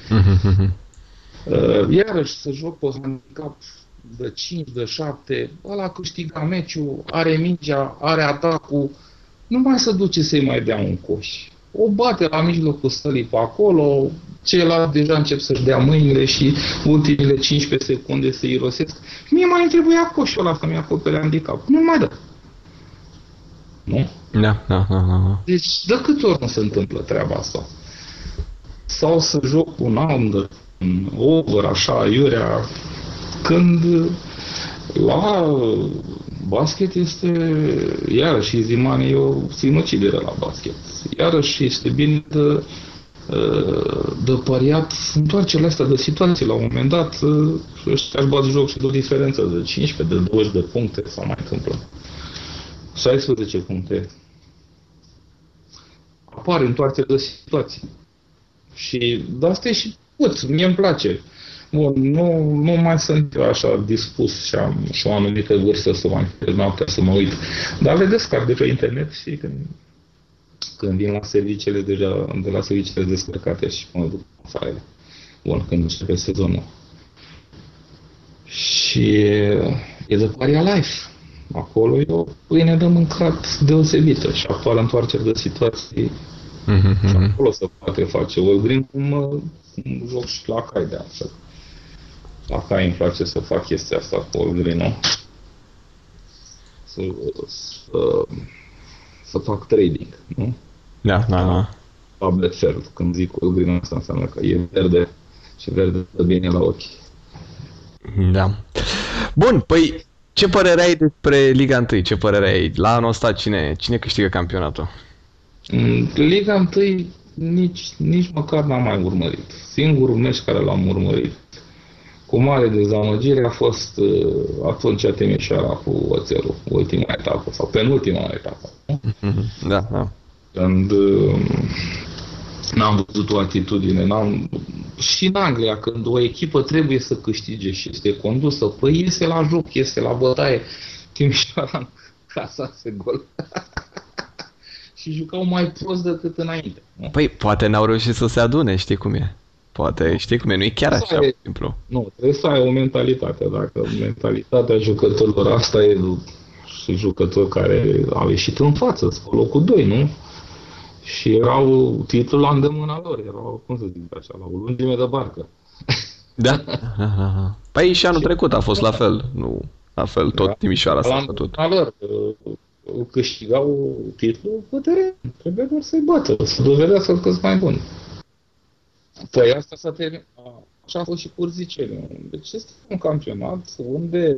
Iarăși să joc pe handicap de 5, de 7, ăla câștiga meciul, are mingea, are atacul, nu mai se duce să-i mai dea un coș. O bate la mijlocul sălii pe acolo, ceilalți deja încep să-și dea mâinile și ultimile 15 secunde să irosesc. Mie mai îmi trebuia coșul ăla să-mi acopere handicap. Nu mai dă. Nu? Da. Deci, de câte ori nu se întâmplă treaba asta? Sau să joc un under, un over, așa, iurea, când la basket este, iarăși, easy money e o sinucidere la basket. Iarăși este bine de pariat întoarcerile astea de situații. La un moment dat, ăștia își bat joc și de o diferență de 15, de 20 de puncte, sau mai întâmplă 16 puncte. Apare întoarcere de situații. Și de asta e și puț, mie îmi place. Bun, nu mai sunt eu așa dispus și am o anumită vârstă să mai noaptea să mă uit. Dar le descarc de pe internet și când vin la serviciile deja, de la serviciile descărcate și mă duc în faile. Bun, când începe sezonul. Și e de paria life. Acolo e o pâine de mâncat deosebită și apar întoarceri de situații și acolo se poate face All Green, cum joc și la cai de altfel. La cai îmi place să fac chestia asta cu All Green-ul. Să fac trading, nu? Da. La Betfair, când zic All Green, asta înseamnă că e verde și verde dă bine la ochi. Da. Bun, păi ce părere ai despre Liga 1? Ce părere ai? La anul ăsta cine câștigă campionatul? Liga 1 nici măcar n-am mai urmărit. Singurul meci care l-am urmărit cu mare dezamăgire a fost atunci Timișoara cu Oțelul, ultima etapă sau penultima etapă. Da. Când n-am văzut o atitudine, și în Anglia, când o echipă trebuie să câștige și este condusă, păi iese la joc, iese la bătaie, Timișoara casase gol. Și jucau mai prost decât înainte. Nu? Păi, poate n-au reușit să se adune, știi cum e. Poate, știi cum e, nu e chiar așa simplu. Nu, trebuie să ai o mentalitate. Dacă mentalitatea jucătorilor asta e și jucători care au ieșit în față, spre locul 2, nu? Și erau titlul la îndemâna lor, erau, cum să zic așa, la o lungime de barcă. Da? Păi și anul trecut a fost la fel, nu? La fel, tot Timișoara s-a făcut. La lor, câștigau titlul pe teren, trebuie doar să-i bată, să dovedească că sunt mai buni. Păi asta s-a terminat, așa a fost și Curziceniu. Deci este un campionat unde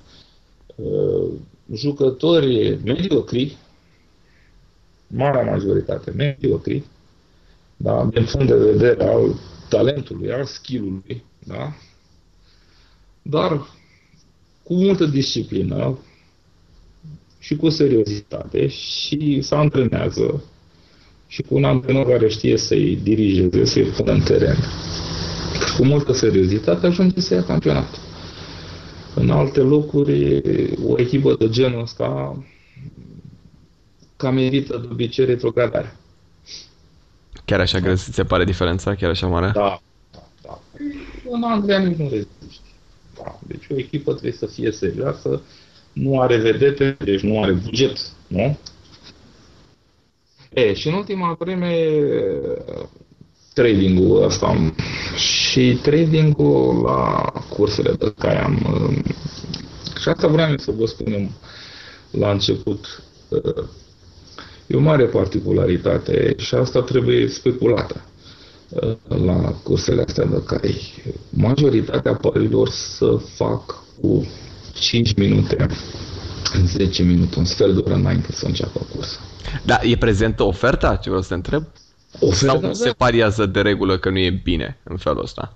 jucători mediocri, marea majoritate mediocri, da, din punct de vedere al talentului, al skill-ului, da, dar cu multă disciplină și cu seriozitate și se antrenează și cu un antrenor care știe să-i dirigeze, să-i pună în teren. Cu multă seriozitate ajunge să ia campionatul. În alte locuri, o echipă de genul ăsta cam merită de obicei retrogradarea. Chiar așa crezi, ți se pare diferența? Chiar așa mare? Da. În Anglia nici nu reziști. Da. Deci o echipă trebuie să fie serioasă, nu are vedete, deci nu are buget, nu? Și în ultima vreme trading-ul ăsta și trading-ul la cursele de care am și asta vreau să vă spunem la început, e o mare particularitate și asta trebuie speculată la cursele astea de cai. Majoritatea parilor să fac cu 5 minute, 10 minute, un sfert de oră înainte să înceapă cursa. Da, e prezentă oferta? Ce vreau să te întreb? Oferta, sau se pariază de regulă că nu e bine în felul ăsta?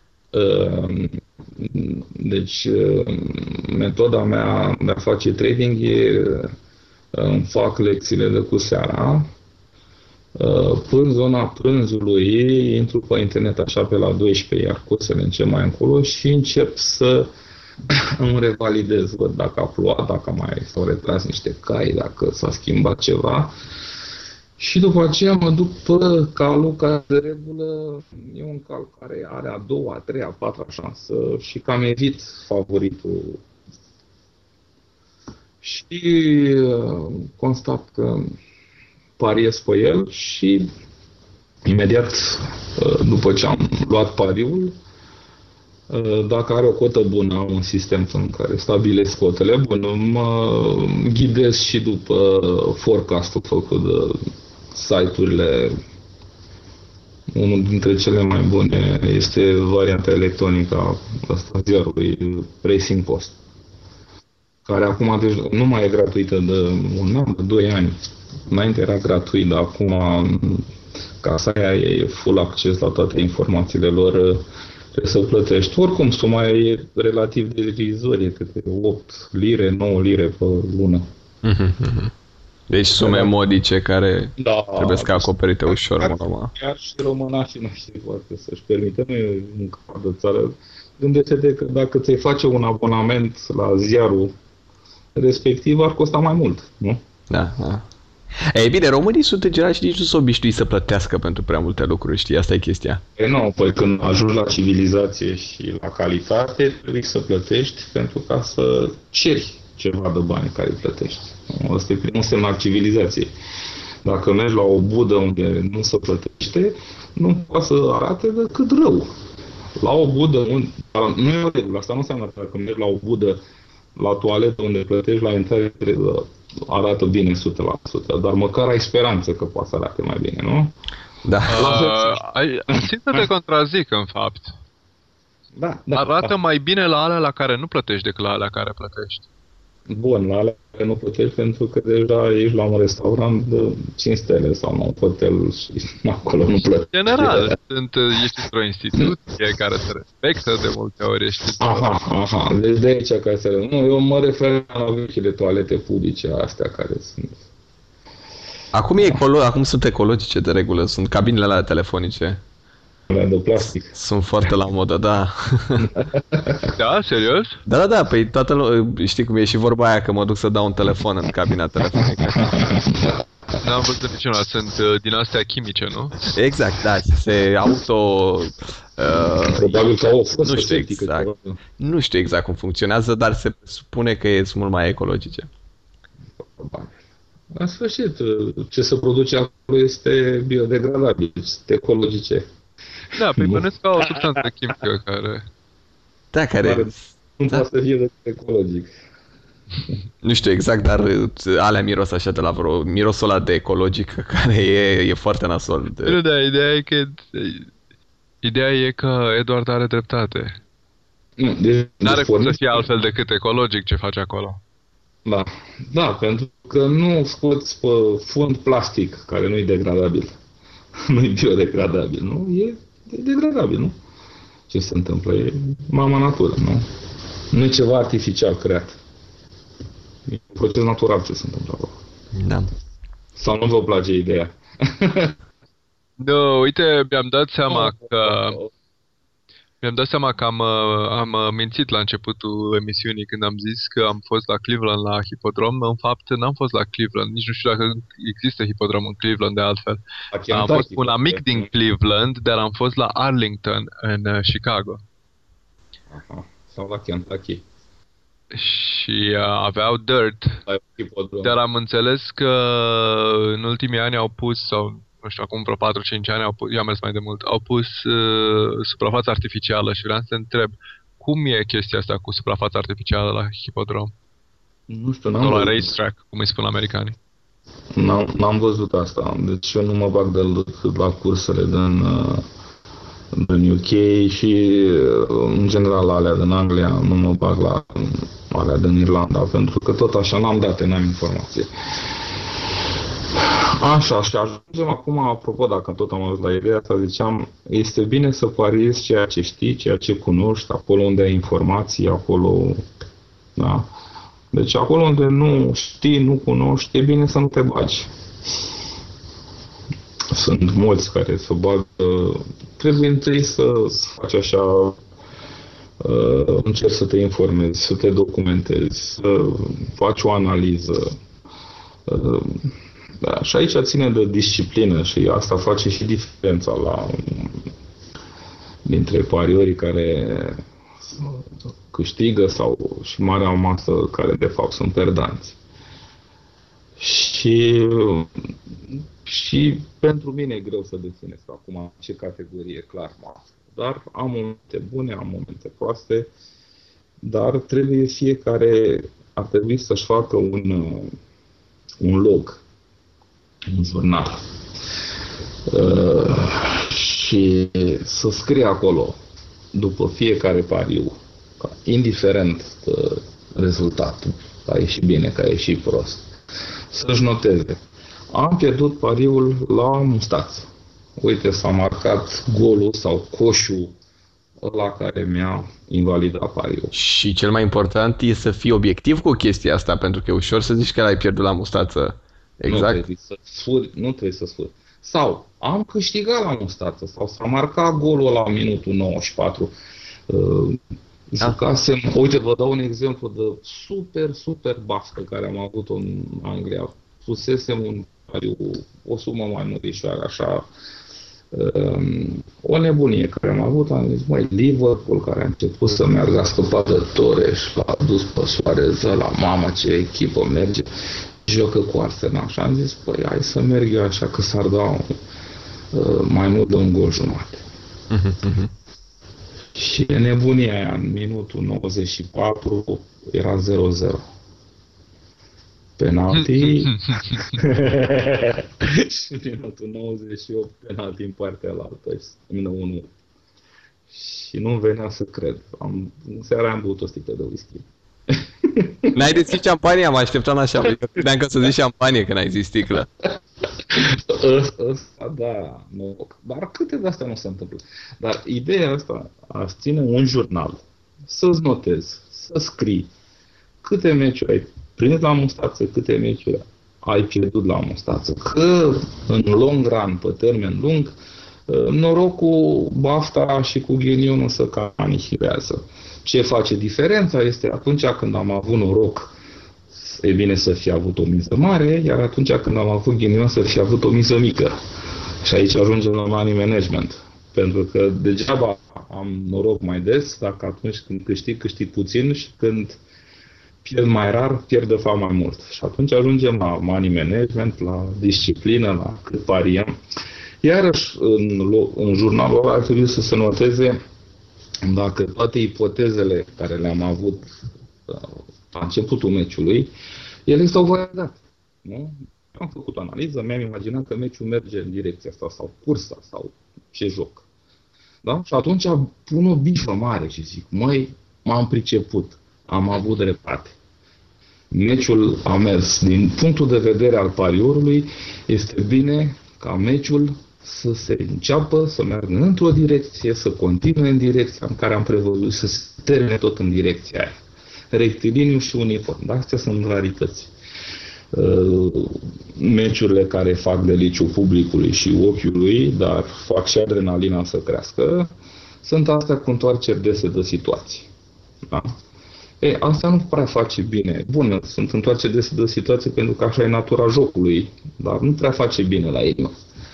Deci, metoda mea de a face trading e îmi fac lecțiile de cu seara, până zona prânzului intru pe internet așa pe la 12, iar cursele încep mai încolo și încep să îmi revalidez, văd dacă a plouat, dacă mai s-au retras niște cai, dacă s-a schimbat ceva. Și după aceea mă duc pe calul care de regulă e un cal care are a doua, a treia, a patra șansă și cam evit favoritul. Și constat că pariez pe el și imediat după ce am luat pariul, dacă are o cotă bună, am un sistem în care stabilesc cotele bune, mă ghidez și după forecast-ul făcut de site-urile. Unul dintre cele mai bune este varianta electronică a ziarului Racing Post, care acum deci, nu mai e gratuită de un an, de 2 ani. Înainte era gratuit, dar acum casa aia e full acces la toate informațiile lor, trebuie să plătești. Oricum, suma e relativ derizorie, câte 8 lire, 9 lire pe lună. Deci sume modice care trebuie să acoperite ușor, normal. Chiar și românașii noștri poate să-și permită, nu e un cap de țară. Gândește-te că dacă ți-ai face un abonament la ziarul respectiv, ar costa mai mult, nu? Da. Ei bine, românii sunt în general și nici nu sunt obișnuiți să plătească pentru prea multe lucruri, știi? Asta e chestia. Nu, păi când ajungi la civilizație și la calitate, trebuie să plătești pentru ca să ceri ceva de bani care îi plătești. Asta e primul semn al civilizației. Dacă mergi la o budă unde nu se plătește, nu poate să arate decât rău. La o budă, nu e o regulă, asta nu înseamnă că dacă mergi la o budă, la toaletă unde plătești la intrare, arată bine 100%, dar măcar ai speranță că poate să arate mai bine, nu? Da. Țin să te contrazic, în fapt. Da, arată mai bine la alea la care nu plătești decât la alea care plătești. Bun, la alea care nu plătești pentru că deja ești la un restaurant de 5 stele sau la un hotel și acolo nu plătești. General, ești într-o instituție care se respectă de multe ori, ești... Aha, deci de aici care se... Nu, eu mă refer la vechile toalete publice astea care sunt... Acum sunt ecologice de regulă, sunt cabinele alea telefonice. De plastic. Sunt foarte la modă, da. Da, serios? Da, păi știi cum e și vorba aia că mă duc să dau un telefon în cabina telefonică. N-am văzut niciuna, sunt din astea chimice, nu? Exact, da, se auto... Probabil că au fost nu știu exact cum funcționează, dar se spune că sunt mult mai ecologice. probabil. La sfârșit, ce se produce acolo este biodegradabil, este ecologice. Da, pe bănesc ca o substanță chimică care... Da, care... Nu poate să fie decât ecologic. Nu știu exact, dar alea miros așa de la vreo... Mirosul ăla de ecologic care e foarte nasol. Nu, da, ideea e că Edward are dreptate. N-are cum să fie altfel decât ecologic ce face acolo. Da, pentru că nu scoți pe fund plastic care nu e degradabil. Nu e biodegradabil, nu? E degradabil, nu? Ce se întâmplă? E mama natură, nu? Nu e ceva artificial creat. E un proces natural ce se întâmplă acolo. Da. Sau nu vă place ideea? Nu, uite, mi-am dat seama că am mințit la începutul emisiunii când am zis că am fost la Cleveland la hipodrom. În fapt, n-am fost la Cleveland. Nici nu știu dacă există hipodrom în Cleveland de altfel. Am fost un amic din Cleveland, dar am fost la Arlington în Chicago. Aha. Sau la Kentucky. Și aveau dirt, dar am înțeles că în ultimii ani au pus, sau nu știu, acum vreo 4-5 ani, eu am mers mai de mult, au pus suprafața artificială și vreau să te întreb, cum e chestia asta cu suprafața artificială la hipodrom? Nu știu, sau la racetrack, cum îi spun americanii. N-am văzut asta, deci eu nu mă bag la cursele din UK și în general alea din Anglia, nu mă bag la alea din Irlanda, pentru că tot așa n-am date, n-am informație. Așa, și ajungem acum, apropo, dacă tot am ajuns la ideea asta, ziceam, este bine să pariezi ceea ce știi, ceea ce cunoști, acolo unde ai informații, acolo, da. Deci acolo unde nu știi, nu cunoști, e bine să nu te bagi. Sunt mulți care se bagă, trebuie întâi să faci așa, încerci să te informezi, să te documentezi, să faci o analiză. Da, și aici ține de disciplină și asta face și diferența dintre pariorii care câștigă sau și marea masă care de fapt sunt perdanți. Și pentru mine e greu să definesc acum ce categorie clar masă. Dar am momente bune, am momente proaste, dar ar trebui să-și facă un log, un jurnal. Și să scrie acolo, după fiecare pariu, indiferent de rezultatul, că a ieșit bine, că a ieșit prost, să-și noteze. Am pierdut pariul la Mustață. Uite, s-a marcat golul sau coșul ăla care mi-a invalidat pariul. Și cel mai important e să fii obiectiv cu chestia asta, pentru că e ușor să zici că l-ai pierdut la Mustață. Exact. Nu trebuie să sfuri. Sau am câștigat la Mustață, sau s-a marcat golul la minutul 94. Jucasem, uite, vă dau un exemplu de super baf pe care am avut-o în Anglia. Pusesem un pariu, o sumă mai mărișoară, așa, o nebunie care am avut, am zis, măi, Liverpool, care a început să meargă, a scăpat de Torres, l-a dus pe Suarez, la mamă, ce echipă merge, joacă cu Arsenal. Și am zis, păi, hai să merg eu așa, că s-ar da mai mult de un gol jumate. Și nebunia aia, în minutul 94, era 0-0. Penalti și în minutul 98 penalti în partea alaltă și termină 1. Și nu venea să cred. În seara am băut o sticlă de whisky. N-ai deschis șampanie? Am așteptat așa. Credeam că să zici șampanie când ai zis sticlă. Ăsta, da. Nu. Dar câte de astea nu se întâmplă. Dar ideea asta, aș ține un jurnal, să-ți notezi, să scrii câte meciuri ai prins la Mustață, câte meciuri ai pierdut la Mustață. Că în long run, pe termen lung, norocul, bafta și cu ghinionul se cam anihilează. Ce face diferența este atunci când am avut noroc, e bine să fi avut o miză mare, iar atunci când am avut ghinion să fi avut o miză mică. Și aici ajungem la money management. Pentru că degeaba am noroc mai des, dacă atunci când câștig puțin și când pierd mai rar, pierd de fapt mai mult. Și atunci ajungem la money management, la disciplină, la cât pariem. Iarăși, în jurnalul ăla ar trebui să se noteze dacă toate ipotezele care le-am avut la începutul meciului, ele s-au validat. Nu? Am făcut o analiză, mi-am imaginat că meciul merge în direcția asta, sau cursa, sau ce joc. Da? Și atunci pun o bifă mare și zic, măi, m-am priceput, am avut dreptate. Meciul a mers. Din punctul de vedere al pariorului, este bine ca meciul să se înceapă, să meargă într-o direcție, să continue în direcția în care am prevăzut, să se termine tot în direcția aia. Rectiliniu și uniform. Dar astea sunt rarități. Meciurile care fac deliciu publicului și ochiului, dar fac și adrenalina să crească, sunt astea cu întoarceri dese de situații. Da? Asta nu prea face bine. Bun, sunt întoarceri dese de situații pentru că așa e natura jocului, dar nu prea face bine la inimă.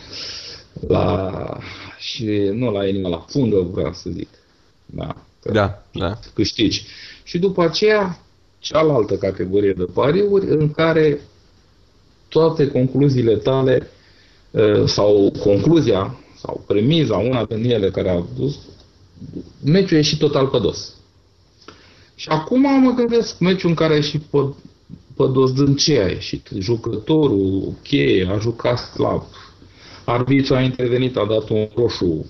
Și nu la inimă, la pungă, vreau să zic. Da. Câștigi. Și după aceea, cealaltă categorie de pariuri în care toate concluziile tale sau concluzia sau premiza, una din ele care a dus, meciul a ieșit total pe dos. Și acum mă gândesc, meciul în care a ieșit pe dos, din ce a ieșit? Jucătorul cheie a jucat slab, arbitrul a intervenit, a dat un roșu,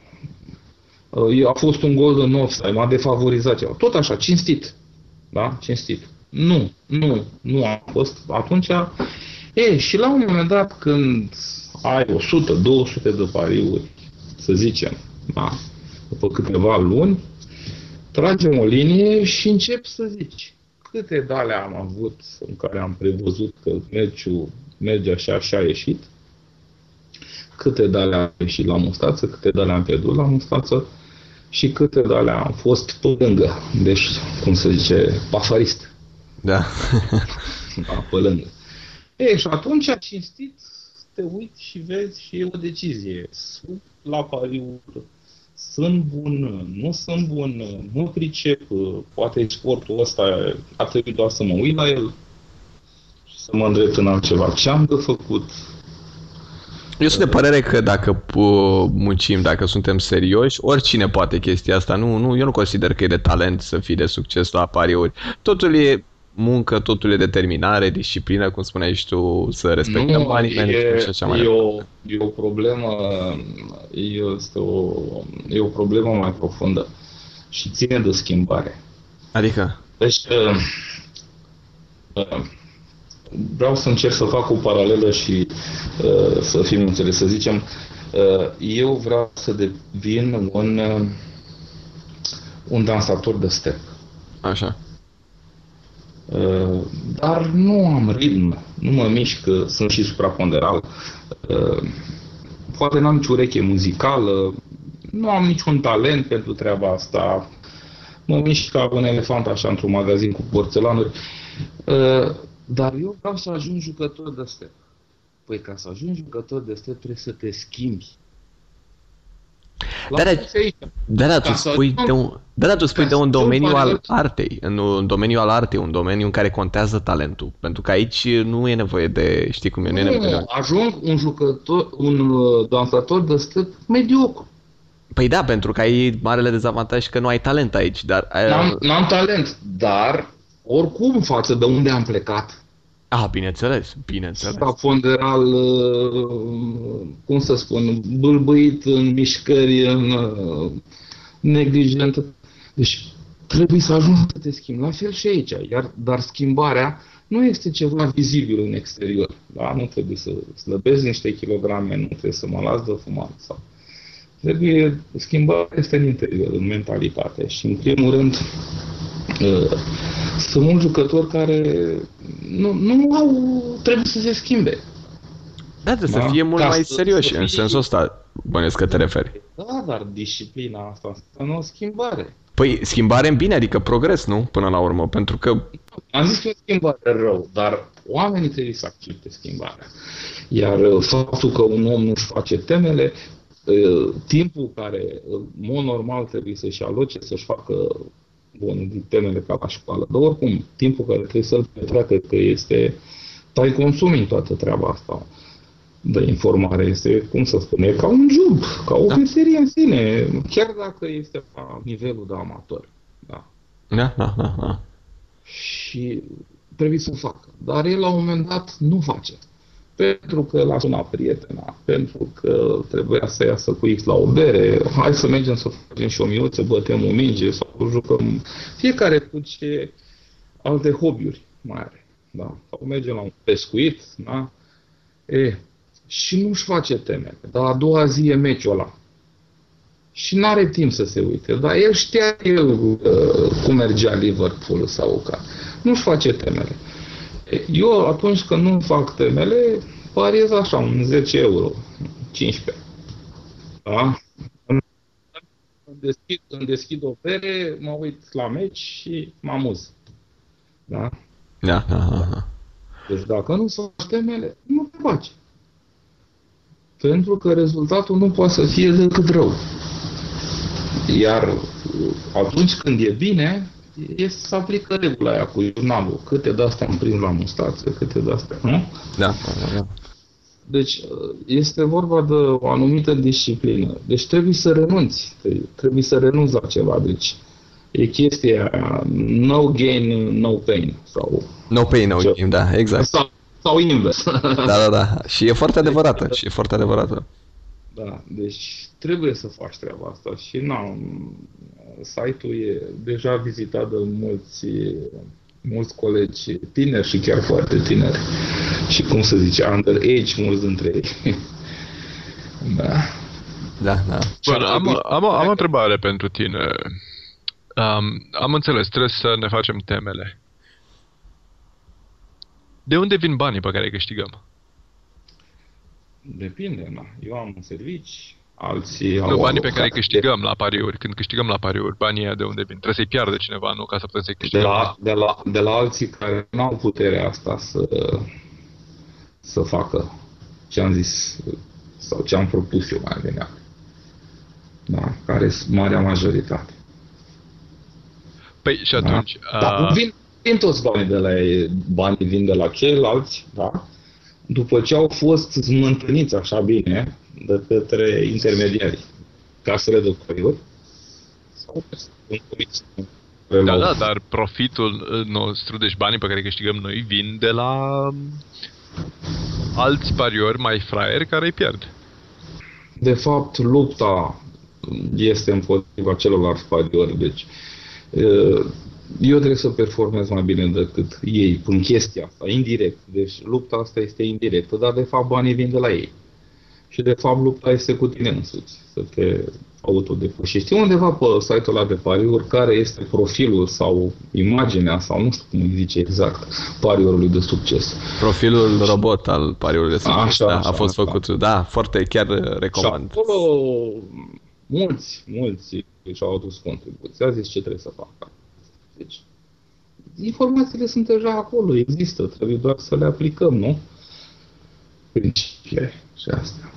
a fost un gol în offside, m-a defavorizat ceva. Tot așa, cinstit. Da? Cinstit. Nu a fost. Atunci, și la un moment dat, când ai 100-200 de pariuri, să zicem, da? După câteva luni, tragem o linie și încep să zici câte dale am avut în care am prevăzut că meciul merge așa și a ieșit, câte dale am ieșit la mustață, câte dale am pierdut la mustață și câte dale am fost pe lângă. Deci, cum se zice, pafarist. Da. Da, pe lângă. Și atunci, cinstit, te uiți și vezi și e o decizie. Sunt la pariuri, sunt bun, nu sunt bun, nu pricep, poate sportul ăsta ar trebui doar să mă uit la el și să mă îndrept în altceva. Ce am de făcut? Eu sunt de părere că dacă muncim, dacă suntem serioși, oricine poate chestia asta. Eu nu consider că e de talent să fii de succes la pariuri. Totul e muncă, totul e determinare, disciplină, cum spuneai și tu, să respectăm banii și așa mai departe. E o problemă, e o problemă mai profundă și ține de schimbare. Adică? Deci, vreau să încerc să fac o paralelă și să fim înțeles. Să zicem, eu vreau să devin un dansator de step. Așa. Dar nu am ritm, nu mă mișc, sunt și supraponderal. Poate n-am nici ureche muzicală, nu am niciun talent pentru treaba asta. Mă mișc ca un elefant așa într-un magazin cu porțelanuri. Dar eu vreau să ajung jucător de step. Păi ca să ajungi jucător de step trebuie să te schimbi. Tu spui de un domeniu al artei, un domeniu al artei, un domeniu în care contează talentul. Pentru că aici nu e nevoie de, știi cum e, nu e nevoie de... Ajung un dansator de step mediocru. Păi da, pentru că ai marele dezavantaj că nu ai talent aici, dar... N-am talent, dar oricum față de unde am plecat. Bineînțeles. Supraponderal, cum să spun, bâlbâit în mișcări, neglijent. Deci trebuie să ajungi să te schimbi. La fel și aici. Dar schimbarea nu este ceva vizibil în exterior. Da? Nu trebuie să slăbesc niște kilograme, nu trebuie să mă las de fumat. Schimbarea este în interior, în mentalitate. Și în primul rând, sunt mulți jucători care trebuie să se schimbe. Da, trebuie să fie mult mai serioși, în sensul ăsta, bănuiesc că te referi. Da, dar disciplina asta nu o schimbare. Păi, schimbare în bine, adică progres, nu? Până la urmă, pentru că... Am zis că e o schimbare rău, dar oamenii trebuie să accepte schimbarea. Iar faptul că un om nu-și face temele, timpul care, în mod normal, trebuie să-și aloce, să-și facă bun, temele ca la școală, dar oricum, timpul care trebuie să-l petreacă, că este tai consuming toată treaba asta de informare, este, cum să spun, e ca un job, ca o meserie în sine, chiar dacă este la nivelul de amator. Da. Da. Și trebuie să o facă. Dar el la un moment dat nu face. Pentru că l-a sunat prietena, pentru că trebuia să iasă cu X la o bere, hai să mergem să facem și o miuță, să bătem o minge sau jucăm. Fiecare cu ce alte hobby-uri mai are. Da? Sau mergem la un pescuit, da? Și nu-și face temele. Dar a doua zi e meciul ăla. Și n-are timp să se uite. Dar el știa cum mergea Liverpool sau ca. Nu-și face temele. Eu, atunci când nu fac temele, pariez așa, un 10 euro, 15. Da? Când deschid o bere, mă uit la meci și mă amuz. Da? Da. Deci dacă nu faci temele, nu te faci. Pentru că rezultatul nu poate să fie decât rău. Iar atunci când e bine, să aplică regula aia cu jurnalul. Câte de-astea am prins la mustață, câte de-astea, nu? Da. Deci este vorba de o anumită disciplină. Deci trebuie să renunți. Trebuie să renunți la ceva. Deci e chestia aia, no gain, no pain. Sau no pain, no gain, da, exact. Sau invers. Da. Și e foarte adevărată. Da, deci trebuie să faci treaba asta și site-ul e deja vizitat de mulți colegi tineri și chiar foarte tineri și cum se zice, underage, mulți dintre ei. Da. Bun, am o întrebare pentru tine. Am înțeles, trebuie să ne facem temele. De unde vin banii pe care îi câștigăm? Depinde, da. Eu am un servici, alții au... Banii pe care îi câștigăm la pariuri, când câștigăm la pariuri, banii ăia de unde vin? Trebuie să-i piardă cineva, nu? Ca să putem să-i câștigăm. De la alții care nu au puterea asta să facă ce am zis sau ce am propus eu mai bine. Da, care sunt marea majoritate. Păi și atunci... Da, vin toți banii de la ei, banii vin de la ceilalți, da? După ce au fost smântâniți așa bine de către intermediari, casele de pariuri, sau Da, dar profitul nostru, deci banii pe care îi câștigăm noi, vin de la alți pariori mai fraieri care îi pierd. De fapt, lupta este împotriva celorlalți pariori, deci eu trebuie să performez mai bine decât ei în chestia asta, indirect. Deci lupta asta este indirectă, dar de fapt banii vin de la ei. Și de fapt lupta este cu tine însuți, să te autodepășești. Știi undeva pe site-ul ăla de pariuri care este profilul sau imaginea sau nu știu cum îi zice exact pariorului de succes. Profilul robot al pariorului de succes, așa, a fost făcut, da, foarte chiar recomand. Și acolo mulți și-au adus contribuții, a zis ce trebuie să facă. Deci, informațiile sunt deja acolo, există, trebuie doar să le aplicăm, nu? Principiile și astea.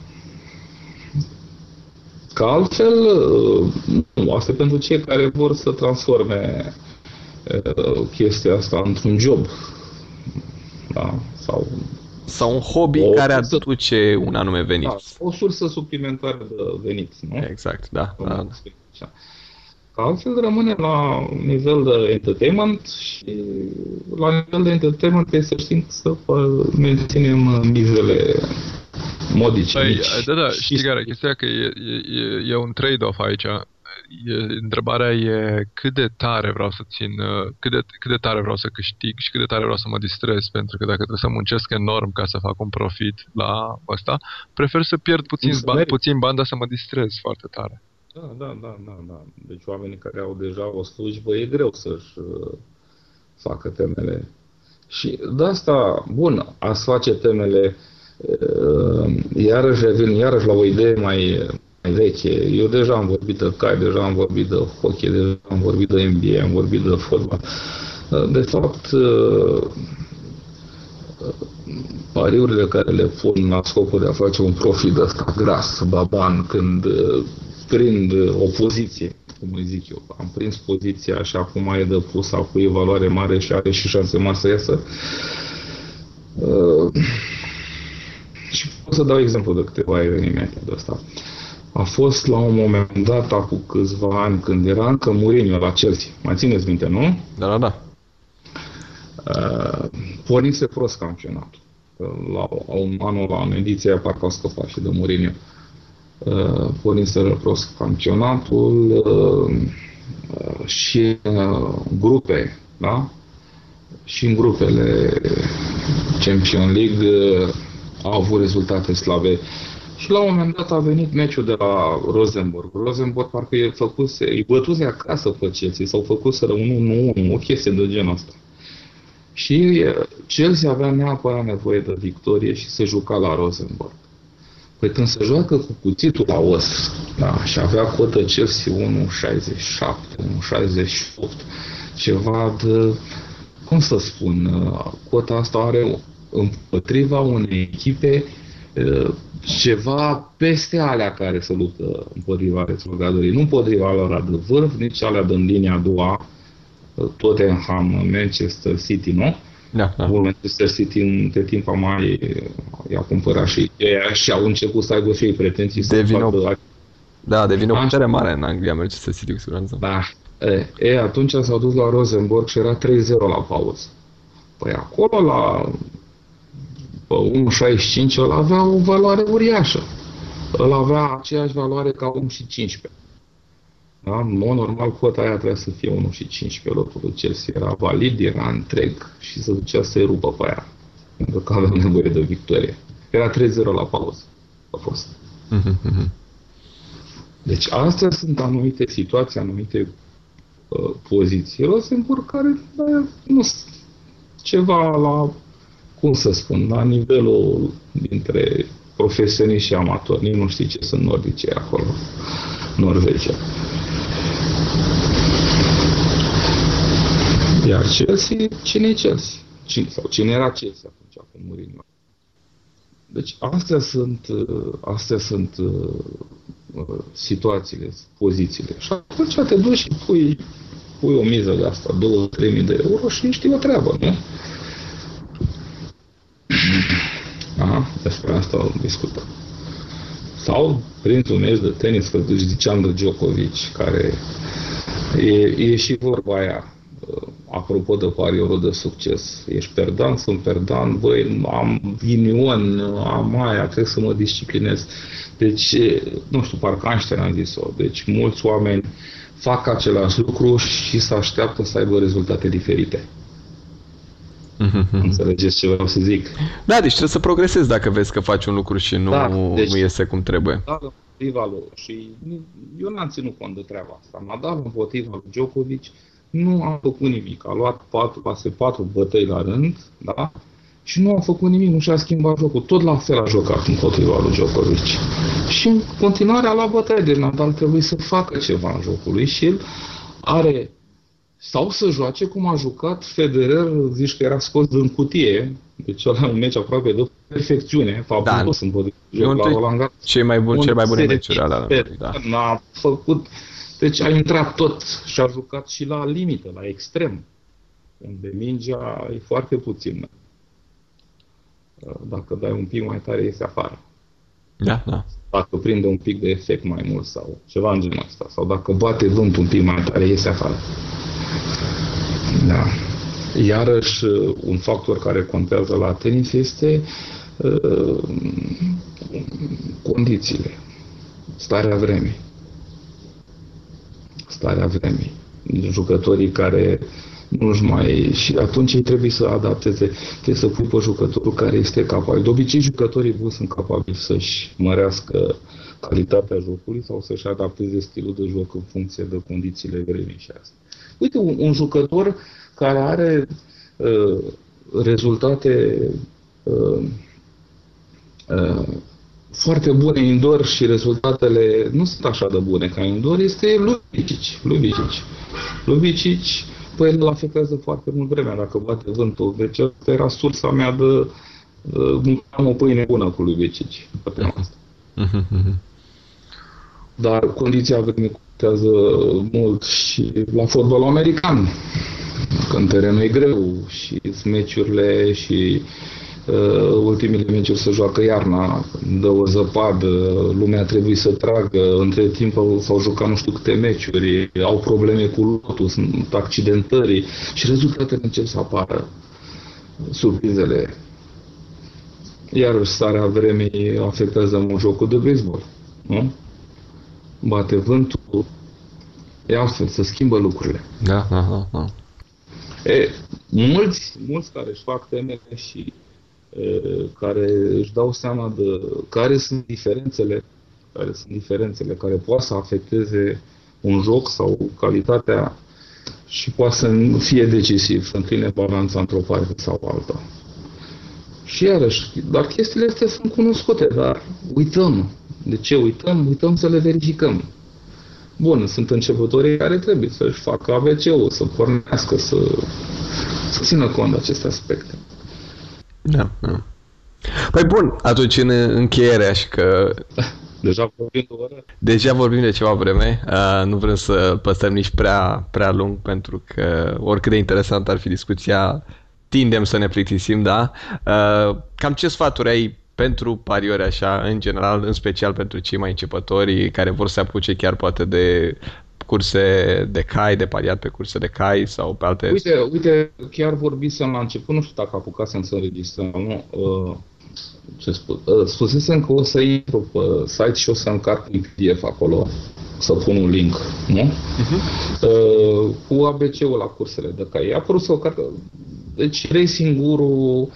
Că altfel, asta e pentru cei care vor să transforme chestia asta într-un job. Da? Sau un hobby care aduce un anume venit. Da, o sursă suplimentară de venit, nu? Exact, da. Că altfel rămâne la nivel de entertainment și la nivel de entertainment trebuie să știm să menținem mizele modice. Da, știi care chestia că e un trade-off aici. Întrebarea e cât de tare vreau să țin, cât de tare vreau să câștig și cât de tare vreau să mă distrez, pentru că dacă trebuie să muncesc enorm ca să fac un profit la ăsta, prefer să pierd puțin bani, dar să mă distrez foarte tare. Da. Deci oamenii care au deja o slujbă, e greu să-și facă temele. Și de asta, bun, ați face temele, iarăși la o idee mai veche. Eu deja am vorbit de cai, deja am vorbit de hockey, deja am vorbit de NBA, am vorbit de fotbal. De fapt, pariurile care le pun la scopul de a face un profit ăsta gras, baban, când prind o poziție cum îi zic eu. Am prins poziția și acum e de pus, a cu evaluare mare și are și șanse mari să iasă. Și pot să dau exemplu de câteva evenimente de asta. A fost la un moment dat, acum câțiva ani, când era încă Mourinho la Chelsea. Mai țineți minte, nu? Da. Pornise prost campionatul. La în ediție parcă au scăpat și de Mourinho. Porniseră prost campionatul și grupe, da? Și în grupele Champions League au avut rezultate slabe. Și la un moment dat a venit meciul de la Rosenborg. Rosenborg parcă îi bătuse acasă pe Chelsea, sau făcuseră 1-1, o chestie de genul ăsta. Și Chelsea avea neapărat nevoie de victorie și se juca la Rosenborg. Păi când se joacă cu cuțitul la os, da, și avea cotă Chelsea 1,67, 1,68, ceva de, cum să spun, cota asta are împotriva unei echipe ceva peste alea care se luptă împotriva retrogradării. Nu împotriva lor de vârf, nici alea din linia a doua, Tottenham, Manchester City, nu? Da. Manchester City între timp i-a cumpărat și ei și au început să aibă și ei pretenții să facă... Da, devine o putere mare în Anglia, Manchester City cu siguranță. Da. Atunci s-au dus la Rosenborg și era 3-0 la pauză. Păi acolo la 1,65 ăla avea o valoare uriașă. Îl avea aceeași valoare ca 1,15. Da? În mod normal, cota aia trebuia să fie 1,15. Lotul lui Chelsea era valid, era întreg și se ducea să-i rupă pe aia. Pentru că avea nevoie de victorie. Era 3-0 la pauză. A fost. Deci astea sunt anumite situații, anumite poziții. Rosenborg care nu sunt ceva la, cum să spun, la nivelul dintre profesioniști și amatori. Nici nu știi ce sunt nordice acolo. Norvegia. Iar Chelsea, cine e Chelsea? Cine era Chelsea atunci, acum Mourinho? Deci astea sunt situațiile, pozițiile. Și atunci te duci și pui o miză de asta, 2-3 mii de euro și știi o treabă, nu? Aha, despre asta discutăm. Sau prinți un meci de tenis, că ziceam de Djokovic, care e și vorba aia, apropo de pariorul de succes. Ești perdant, sunt perdant, băi, am ghinion, am aia, trebuie să mă disciplinez. Deci, nu știu, parcă Einstein a zis-o. Deci, mulți oameni fac același lucru și se așteaptă să aibă rezultate diferite. Înțelegeți ce vreau să zic? Da, deci trebuie să progresezi dacă vezi că faci un lucru și nu iese cum trebuie. Da, împotriva lor. Și eu n-am ținut cont de treaba asta. Nadal împotriva lui Djokovic nu a făcut nimic. A luat 4 bătăi la rând, da? Și nu a făcut nimic, nu și-a schimbat jocul. Tot la fel a jucat împotriva lui Djokovic. Și în continuare a luat bătăi. Deci Nadal trebuie să facă ceva în jocul lui și el are... Sau să joace cum a jucat Federer, zici că era scos din cutie. Deci ăla un meci aproape de perfecțiune. Fabulos împotriva la Roland Garros. Cel mai bun meciuri ala. Da. N-a făcut... Deci a intrat tot și a jucat și la limită, la extrem. Unde mingea e foarte puțin. Dacă dai un pic mai tare, iese afară. Da. Dacă prinde un pic de efect mai mult sau ceva în genul ăsta. Sau dacă bate vântul un pic mai tare, iese afară. Da. Iarăși, un factor care contează la tenis este condițiile. Starea vremii. Jucătorii care nu-și mai... Și atunci ei trebuie să adapteze, trebuie să pui pe jucătorul care este capabil. De obicei, jucătorii buni sunt capabili să-și mărească calitatea jocului sau să-și adapteze stilul de joc în funcție de condițiile vremii și asta. Uite, un jucător care are rezultate foarte bune indoor și rezultatele nu sunt așa de bune ca indoor, este Lubicic, păi el afectează foarte mult vremea dacă bate vântul. Deci asta era sursa mea de am o pâine bună cu Lubicic pe tema asta. Dar condiția vremii afectează mult și la fotbalul american, când terenul e greu și meciurile și ultimele meciuri se joacă iarna, dă o zăpadă, lumea trebuie să tragă, între timp s-au jucat nu știu câte meciuri, au probleme cu lotul, sunt accidentări și rezultatele încep să apară, surprizele. Iarăși starea vremii afectează mult jocul de baseball, nu? Bate vântul, e altfel, se schimbă lucrurile. Da. Mulți care își fac temele și care își dau seama de care sunt diferențele care poate să afecteze un joc sau calitatea și poate să fie decisiv, să încline balanța într-o parte sau alta. Și iarăși, dar chestiile astea sunt cunoscute, dar uităm. De ce uităm? Uităm să le verificăm. Bun, sunt începătorii care trebuie să-și facă ABC-ul, să pornească, să țină cont de aceste aspecte. Da. Păi bun, atunci în încheiere, așa că... Deja vorbim de ceva vreme, nu vrem să păstrăm nici prea lung, pentru că oricât de interesant ar fi discuția, tindem să ne plictisim, da? Cam ce sfaturi ai pentru pariori așa, în general, în special pentru cei mai începători care vor să apuce chiar poate de curse de cai, de pariat pe curse de cai sau pe alte... Uite, chiar vorbisem la început, nu știu dacă apucasem să înregistrăm, nu? Spusesem că o să intru pe site și o să încarc un PDF acolo, să pun un link, nu? Cu ABC-ul la cursele de cai. A apărut să o carcă. Deci racing-ul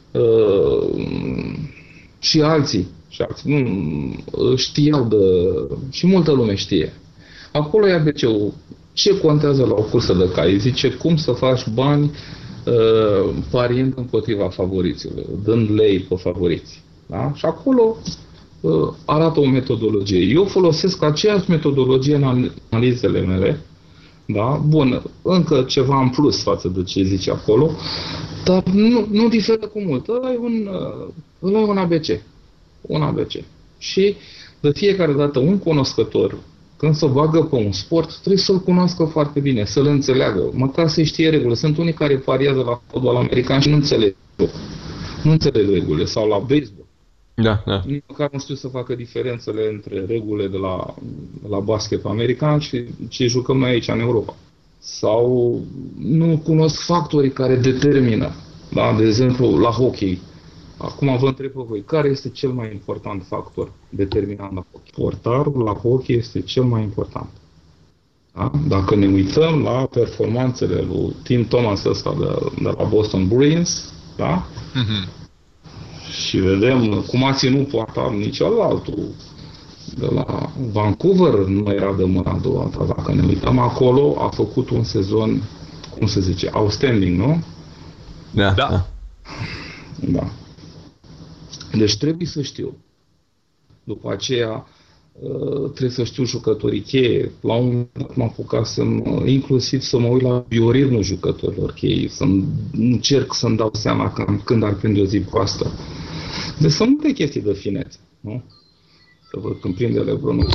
și alții nu știau și multă lume știe. Acolo e ABC-ul. Ce contează la o cursă de cai? Zice cum să faci bani pariind împotriva favoriților, dând lei pe favoriți. Da? Și acolo arată o metodologie. Eu folosesc aceeași metodologie în analizele mele. Da? Bun, încă ceva în plus față de ce zice acolo, dar nu diferă cu mult. Ăla e un ABC. Un ABC. Și de fiecare dată un cunoscător, când se bagă pe un sport, trebuie să-l cunoască foarte bine, să-l înțeleagă, măcar să știe regulile. Sunt unii care pariază la fotbal american și nu înțeleg regulile, sau la baseball. Da. Nici măcar nu știu să facă diferențele între regulile de la basket american și ce jucăm noi aici în Europa. Sau nu cunosc factorii care determină. Da? De exemplu, la hockey. Acum vă întreb pe voi, care este cel mai important factor determinant la hockey? Portarul la hockey este cel mai important. Da? Dacă ne uităm la performanțele lui Tim Thomas ăsta de la Boston Bruins, da? Și vedem cum a ținut portarul nici altul. De la Vancouver nu era de mâna a doua. Dacă ne uităm acolo, a făcut un sezon, cum se zice, outstanding, nu? Da. Deci trebuie să știu. După aceea trebuie să știu jucătorii cheie. La un moment dat m-am apucat inclusiv să mă uit la bioritmul jucătorilor cheie, să încerc să-mi dau seama când ar prinde o zi proastă. Deci sunt multe chestii de finețe, nu? Să văd când prinde LeBronul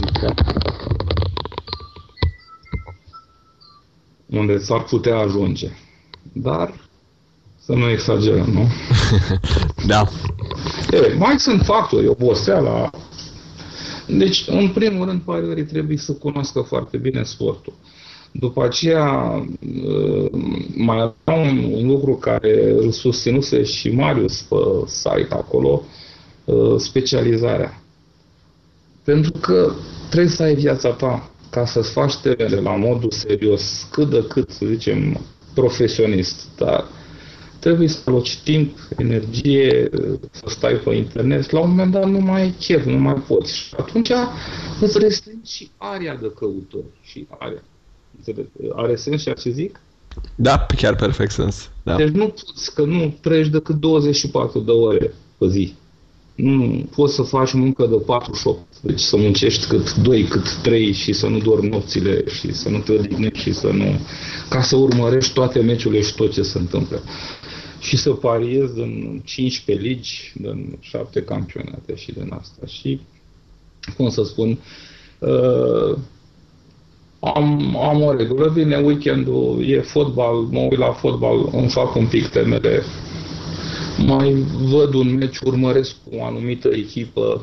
unde s-ar putea ajunge. Dar să nu exagerăm, nu? Da. Mai sunt factori, oboseala. Deci, în primul rând, pariorii trebuie să cunoască foarte bine sportul. După aceea, mai era un lucru care îl susținuse și Marius pe site acolo, specializarea. Pentru că trebuie să ai viața ta ca să-ți faci temele la modul serios, cât de cât, să zicem, profesionist, dar trebuie să aloci timp, energie, să stai pe internet. La un moment dat nu mai ai chef, nu mai poți. Și atunci îți restrângi și area de căutări. Și area. Are sens ceea ce zic? Da, chiar perfect sens. Da. Deci nu poți, că nu treci decât 24 de ore pe zi. Nu poți să faci muncă de 48. Deci să muncești cât 2, cât 3 și să nu dormi nopțile și să nu te odihnești și să nu... ca să urmărești toate meciurile și tot ce se întâmplă. Și să pariezi în 15 ligi, în 7 campionate și din asta. Și, cum să spun, Am o regulă, vine weekendul, e fotbal, mă uit la fotbal, îmi fac un pic temele, mai văd un meci, urmăresc cu o anumită echipă.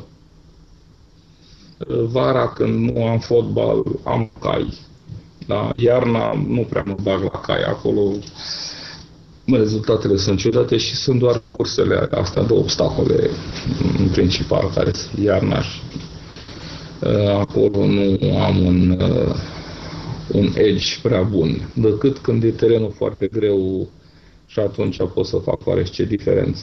Vara, când nu am fotbal, am cai. Da, iarna nu prea mă bag la cai, acolo rezultatele sunt ciudate și sunt doar cursele astea de obstacole în principal, care sunt iarna și acolo nu am un edge prea bun, decât când e terenul foarte greu și atunci pot să fac oarește diferență.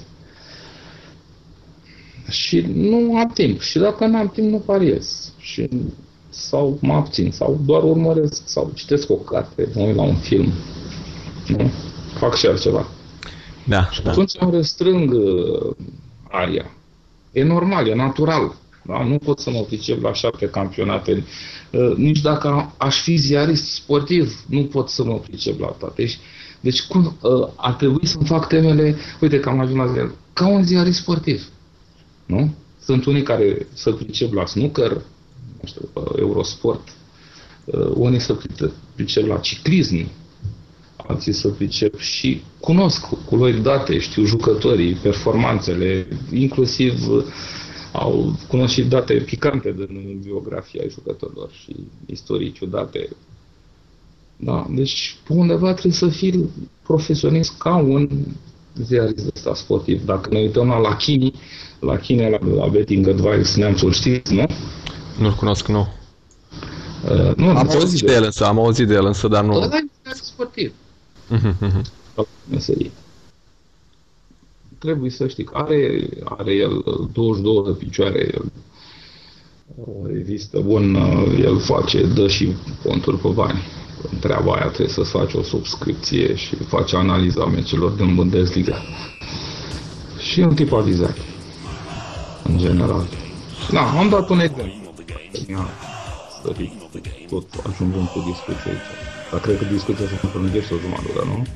Și nu am timp. Și dacă nu am timp, nu pariez. Sau mă abțin, sau doar urmăresc, sau citesc o carte, mă uit la un film. Nu? Fac și altceva. Da, și atunci îmi restrâng aria. E normal, e natural. Da? Nu pot să mă pricep la 7 campionate. Nici dacă aș fi ziarist sportiv, nu pot să mă pricep la toate. Deci cum ar trebui să-mi fac temele, uite că am ajuns la ziar, ca un ziarist sportiv. Nu? Sunt unii care se pricep la snooker, nu știu, Eurosport, unii se pricep la ciclism, alții se pricep și cunosc culori date, știu jucătorii, performanțele, inclusiv cunosc și date picante din biografia jucătorilor și istorii ciudate. Da, deci pe undeva trebuie să fii profesionist ca un ziarist ăsta sportiv. Dacă ne uităm la Chine, la Betting Advice, Neamțul, știți, nu? Nu-l cunosc, nu. Nu, am auzit de el însă, dar nu. Ăla e ziarist sportiv. Meserie. Trebuie să știi că are el 22 de picioare, o revistă bună, el dă și conturi pe bani. În treaba aia trebuie să faci o subscripție și face analiza meciilor din Bundesliga. Și un tip avizat, în general. Da, am dat un exemplu. Tot ajungem cu discuția aici. Dar cred că discuția se prelungește o jumătate, nu?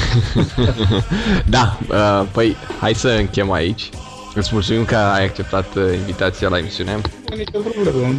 Da, păi hai să închem aici. Îți mulțumim că ai acceptat invitația la emisiune. Nu e nicio problemă,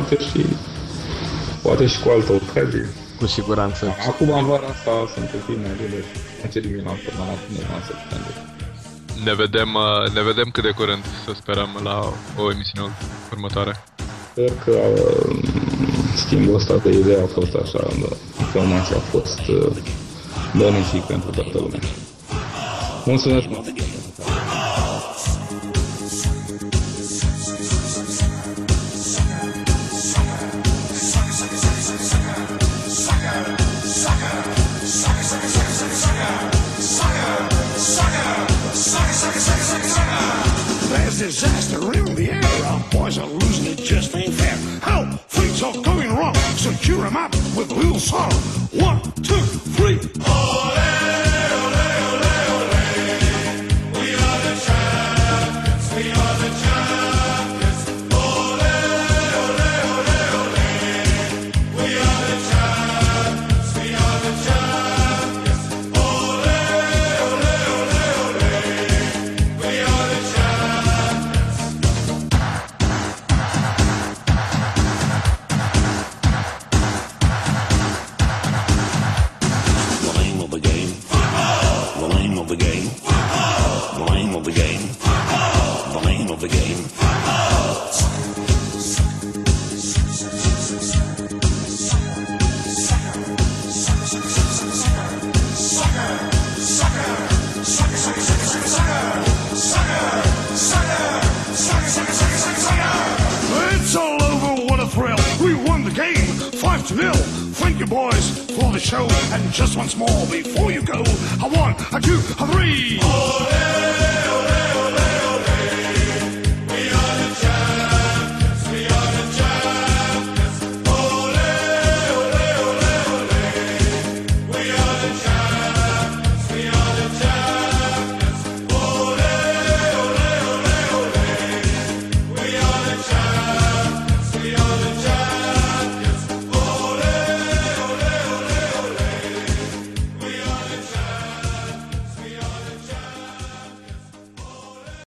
poate și cu altă ocazie. Cu siguranță. Acum în vara asta sunt un pic mai bine. În ce dimineață până la septembrie. Ne vedem cât de curând, să sperăm, la o emisiune următoare. Sper că schimbul ăsta de idee a fost așa, informația a fost benefic pentru toată lumea. Mulțumesc mult! There's disaster in the air. Our boys are losing, it just ain't fair. How things are going wrong, so cheer 'em up with a little song. 1, 2, 3. Ole, ole, ole, ole. We are the champions, we are the champions. Ole, ole, ole, ole. We are the champions, we are the champions. Ole, ole, ole, ole. We are the champions. The name of the game. The name of the game. The name of the game. The name of the game. It's all over, what a thrill. We won the game, 5-0. Thank you, boys, for the show. And just once more before you go, a 1, a 2, a 3. Ole!